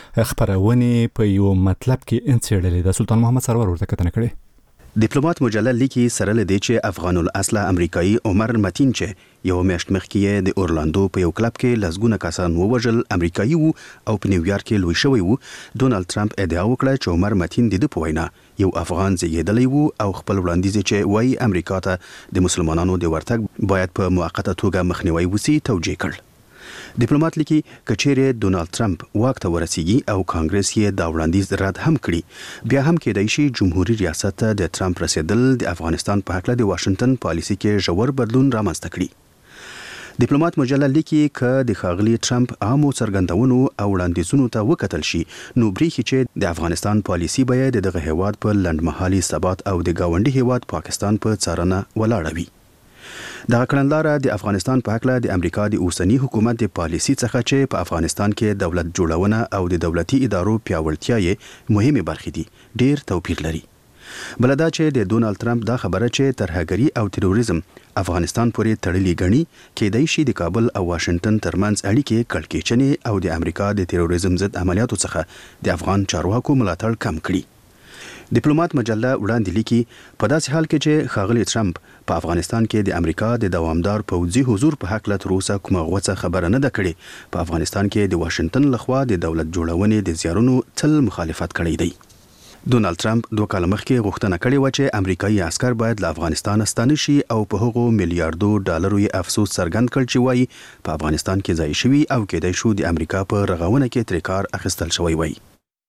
خبرونه په یو مطلب کې انڅېړلې ده. سلطان محمد سرور ورته کتنه کړې. ډیپلوماټ مجله لیکي سره لدی چې افغان الاصله امریکایي عمر متین چې یو میاشت مخکې د اورلاندو په یو کلب کې لسګونه کسان ووژل امریکایي وو او په نیویارک کې لوی شوی وو. ډونالد ټرمپ ادعا وکړه چې عمر متین د په وینا یو افغان زیږیدلی وو او خپل وړاندیز چې وایي امریکا ته د مسلمانانو د ورتګ باید په موقته توګه مخنیوي وسی توجیه کړ. ډیپلوماټ لیکي کچېره ډونالد ټرمپ واک ته ورسیږي او کانګرس یې دا وړاندیز رد هم کړي بیا هم کېدای شي جمهوریت ریاست د ټرمپ رسیدل د افغانستان په حق له واشنگټن پالیسي کې ژور بدلون رامنځته کړي. ډیپلوماټ مجله لیکي ک د خاغلی ټرمپ عامو څرګندونو او وړاندیزونو ته وکتل شي نو بریخي چې د افغانستان پالیسي به د هیواد په لنډمحالي ثبات او د گاونډي هیواد پاکستان په څارنه ولاړ وي. دا کړنلاره د افغانستان په حق له د امریکا د اوسنی حکومت د پالیسي څخه چې په افغانستان کې دولت جوړونه او د دولتي ادارو پیاوړتیا یې مهمه برخې دي ډیر توپیر لري. بلدا چې د ډونالد ټرمپ دا خبره چې ترهګری او تروریزم افغانستان پورې تړلې غني کېدای شي د کابل او واشنگټن ترمنځ اړیکې کړکېچنې او د امریکا د تروریزم ضد عملیاتو څخه د افغان چارواکو ملاتړ کم کړي. ډیپلوماټ مجله وړاندې لیکي په داسې حال کې چې خاغلی ټرمپ په افغانستان کې د امریکا د دوامدار پوځي حضور په حق له تر اوسه کومه غوڅه خبره نه ده کړې. په افغانستان کې د واشنگټن لخوا د دولت جوړونې د زیارونو تل مخالفت کړی دی. ډونالد ټرمپ دوه کال مخکې غوښتنه کړې و چې امریکایي عسكر باید له افغانستان ستانه شي او په هغو میلیارډو ډالرو یې افسوس څرګند کړ چې وایي په افغانستان کې ځای شوي او کېدای شو د امریکا په رغونه کې ترې کار اخیستل شوی وي.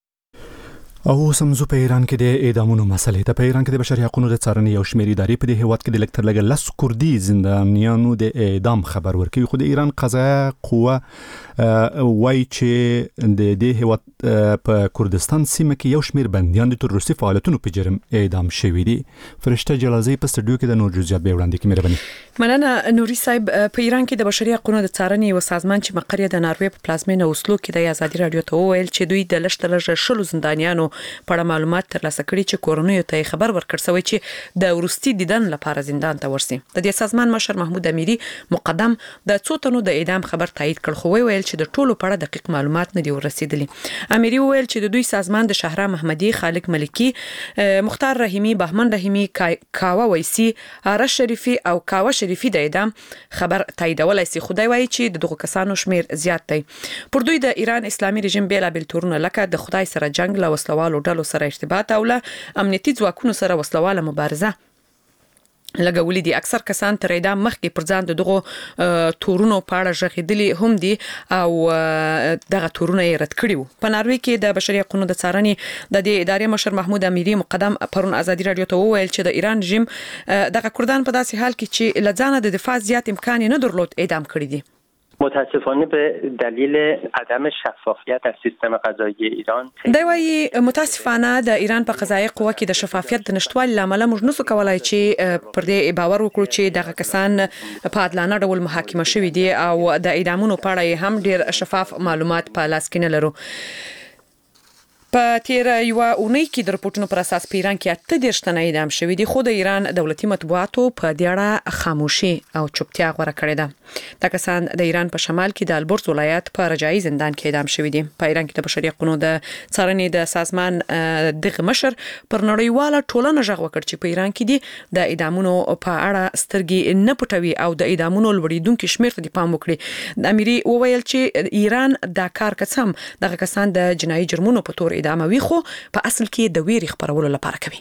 او سمزو په ایران کې د اعدامونو مسلې ته په ایران کې د بشري حقوقو د څارنې یو شمېر ادارې په دې هیواد کې د لکتر لګ لس کوردي زندانیانو د اعدام خبر ورکوي خو د ایران قضایه قوه وایي چې د دې هیواد په کردستان سیمه کې یو شمېر بندیان د تروریستي فعالیتونو په جرم اعدام شوي دي. فرشته جلازی په سټډیو کې د نور جزئیات به وړاندې کوي. مهرباني مننه نوري صاحب. په ایران کې د بشري حقوقو د څارنې یو سازمان چې مقر یې د ناروې په پلازمینه اوسلو کې د آزادي رادیو ته وویل چې دوی د لشت لږ شلو زندانیانو په اړه معلومات ترلاسه کړي چې کورنیو ته خبر ورکړ شوی چې د ورستي دیدن لپاره زندان ته ورسي. د دې سازمان مشر محمود امیری مقدم د څو تنو د اعدام خبر تایید کړ، خو ویل چې د ټولو په اړه دقیق معلومات نه دي ورسېدلي. امیری ویل چې د دوی سازمان د شهرام محمدي، خالق ملکی، مختار رحیمی، بهمن رحیمی، کاوه ویسی، آرش شریفی او کاوه شریفی د اعدام خبر تاییدولای سي. خدای وایي چې د دغو کسانو شمیر زیات دی. پر دوی د ایران اسلامي رژیم بیلابل تورونه لکه د خدای سره جنگ، له وسلوالو ډلو سره ارتباط او له امنیتي ځواکونو سره وسلواله مبارزه لګولې دي. اکثر کسان تر اعدام مخکې پر ځان دغه تورونو په اړه ژغېدلي هم دي او دغه تورونه یې رد کړي وو. په ناروې کې د بشري حقوقو د څارنې د دې ادارې مشر محمود امیری مقدم پرون ازادي رادیو ته وویل چې د ایران رژیم دغه کردان په داسې حال کې چې لځانه د دفاع زیات امکان نه درلود اعدام کړي دي. متاسفانه به دلیل عدم شفافیت در سیستم قضایی ایران دا وایي متاسفانه د ایران په قضایي قوه کې د شفافیت د نشټوالي لامل موږ نسو کولای چې پر دې باور وکړو چې دغه کسان په عادلانه ډول محاکمه شوي دي او د اعدامونو په اړه هم ډیر شفاف معلومات په لاس کې نه لرو. په تیر یو اونۍ کې د رپورټونو پر اساس په ایران کې اته دېرش تنه اعدام شوي دي، خو د ایران دولتي مطبوعاتو په دې اړه خاموشي او چوپتیا غوره کړې ده. دا کسان د ایران په شمال کې د البرز ولایت په رجایي زندان کې اعدام شوي دي. په ایران کې د بشري حقوقو د څارنې د سازمان دغه مشر پر نړیواله ټولنه غږ وکړ چې په ایران کې دي د اعدامونو په اړه سترګې نه پټوي او د اعدامونو لوړیدونکو شمیر ته پام وکړي. د امیری وویل چې ایران دا کار کوي، دغه کسان د جنایي جرمونو په تور اعداموي، خو په اصل کې د ویري خبرولو لپاره کوي.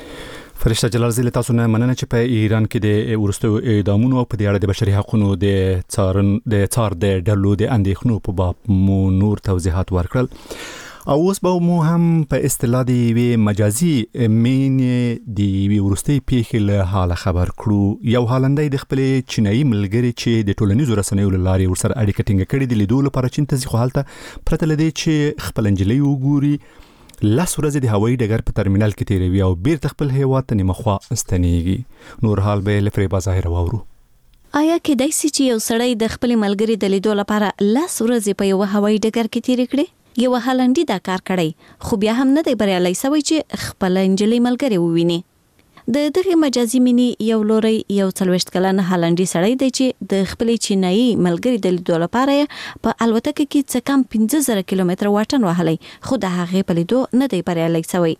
فرشته جلال زیل تاسو نه مننه چې په ایران کې د ورستو اعدامونو په دې اړه د بشري حقوقو د څارن د څار د ډلو د اندېښنو په باب مو نور توضیحات ورکړل. او اوس به مو هم په اصطلاح دی وی مجازي مین دی وی ورستي پیښې له حاله خبر کړو. یو هالندای د خپل چینایي ملګری چې د ټولنیزو رسنیو لارې ورسره اړیکه ټینګه کړې د لیدو لپاره چین ته ځي، خو حالته پرته لدی چې خپل انجلۍ وګوري لاس ورځې د هوایي ډګر په ترمینل کې تیروي او بیرته خپل هیواد ته نیمخوا ستنیږي. نور حال به لفریبا ظاهر واورو. آیا کېدای شي چې یو سړی د خپل ملګری د لیدو لپاره لاس ورځې په یو هوایي ډګر کې تیر کړي؟ یو هالندي دا کار کړی، خو بیا هم نه دی بریالی شوی چې خپل انجلۍ ملګری وویني. د دغه مجازي مینی یو لوري یو څلوېښت کلن هالندي سړی دی چې د خپل چینایي ملګری د لیدو لپاره په الوتکه کې څه کم پنځه زره کیلومتره واټن وهلی، خو د هغې په لیدو نه دی بریالی شوی.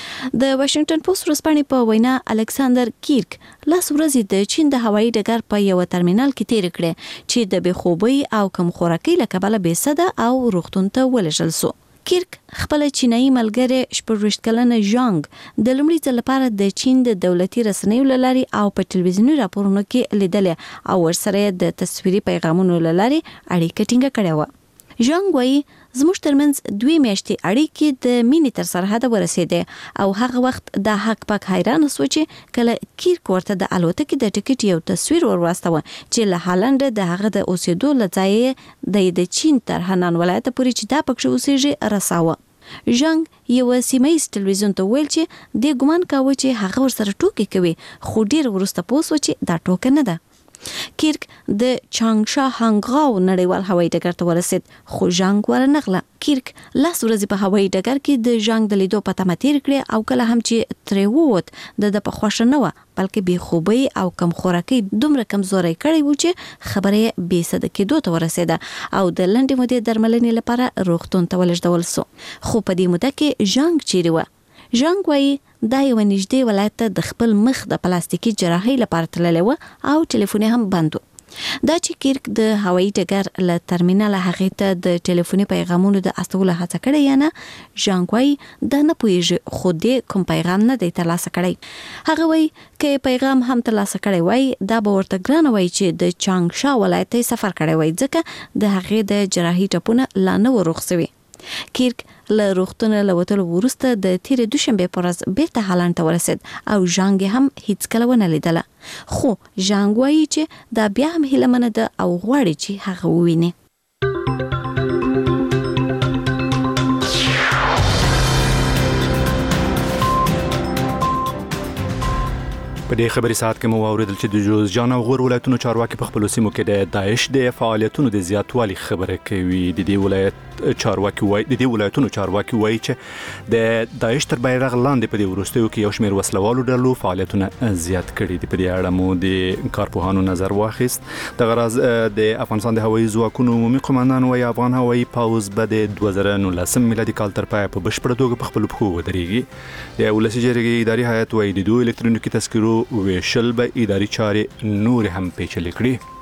د واشنگټن پوسټ ورځپاڼې په وینا الکساندر کیرک لاس ورځې د چین د هوایي ډګر په یو ترمینل کې تیر کړي چې د بېخوبۍ او کم خوراکۍ له کبله بېسده او روغتون ته ولېږل سو. کیرک خپل چینایي ملګری شپږویشت کلنه ژانګ د لومړي ځل لپاره د چین د دولتي رسنیو له لارې او په ټلویزیوني راپورونو کې لیدلې او ورسره د تصویري پیغامونو له لارې اړیکه ټینګه کړې وه. ژانګ وایي زموږ ترمنځ دوی میاشتې اړیکې د مینې تر سرحده ورسېدې او هغه وخت دا حق پاک حیران سو چې کله کیرک ورته د الوتکې د ټکټ یو تصویر ورواستوه چې له هالند د هغه د اوسېدو له ځایه د چین تر هنان ولایت پورې چې دا پکښې اوسېږي رساوه. ژانګ یو سیمایي ټلویزیون ته ویل چې د ګمان کاوه چې هغه ورسره ټوکې کوي، خو ډیر وروسته پوه سو چې دا ټوکه نه ده. کیرک د چانګشا هانګراو نړیوال هوایي ډګر ته ورسید، خو ژانګ ورنغله. کیرک لاس ورځې په هوایي ډګر کې د ژانګ د لیدو په تمه تیر کړې او کله هم چې ترې ووت د ده په خوښه نه وه، بلکې بېخوبۍ او کم خوراکۍ دومره کمزوری کړی و چې خبره یې بېسده کېدو ته ورسېده او د لنډې مودې درملنې لپاره روغتون ته ولېږدول سو. خو په دې موده کې ژانګ چیرې وه؟ ژانګ وایي دا یو نږدې ولایت ته د خپل مخ د پلاستیکي جراحۍ لپاره تللی و او ټلیفون هم بند و. دا چې کیرک د هوایي ډګر له ترمینله هغې ته د ټلیفوني پیغامونو د استولو هڅه کړې یا نه، ژانګ وایي دا نه پوهېږي، خو دې کوم پیغام نه دی ترلاسه کړی. هغه وایي که پیغام هم ترلاسه کړی وای دا به ورته ګرانه وای چې د چانګشا ولایت ته سفر کړی وای، ځکه د هغې د جراحي ټپونه لا نه و روغ سوي. کیرک له روغتونه له وتلو وروسته د تیرې دوشنبې په ورځ بیرته هالند ته ورسېد او ژانګ هم هیڅکله ونه لیدله، خو ژانګ وایي چې دا بیا هم هیله ده او غواړي چې هغه وویني. په دې خبري ساعت کې مو اوریدل چې د جوزجان او غور ولایتونو چارواکي په خپل سیمو کې د داعش د فعالیتونو د زیاتوالي خبره کوي. د دې ولایت چارواکي وایي د دې ولایتونو چارواکي وایي چې د داعش تر بیرغ لاندې په دې وروستیو کې یو شمېر وسلوالو ډلو فعالیتونه زیات کړي دي. په دې اړه مو د کارپوهانو نظر واخیست. د غرض د افغانستان د هوایي ځواکونو عمومي قومندان وایي افغان هوایي پوځ به د دوه زره نولسم میلادي کال تر پایه په بشپړه توګه په خپلو پښو ودرېږي. د ولسي جرګې اداري هیئت وایي د دوه الکترونیکي تذکرو ویشل به اداري چارې نور هم پیچلې کړي.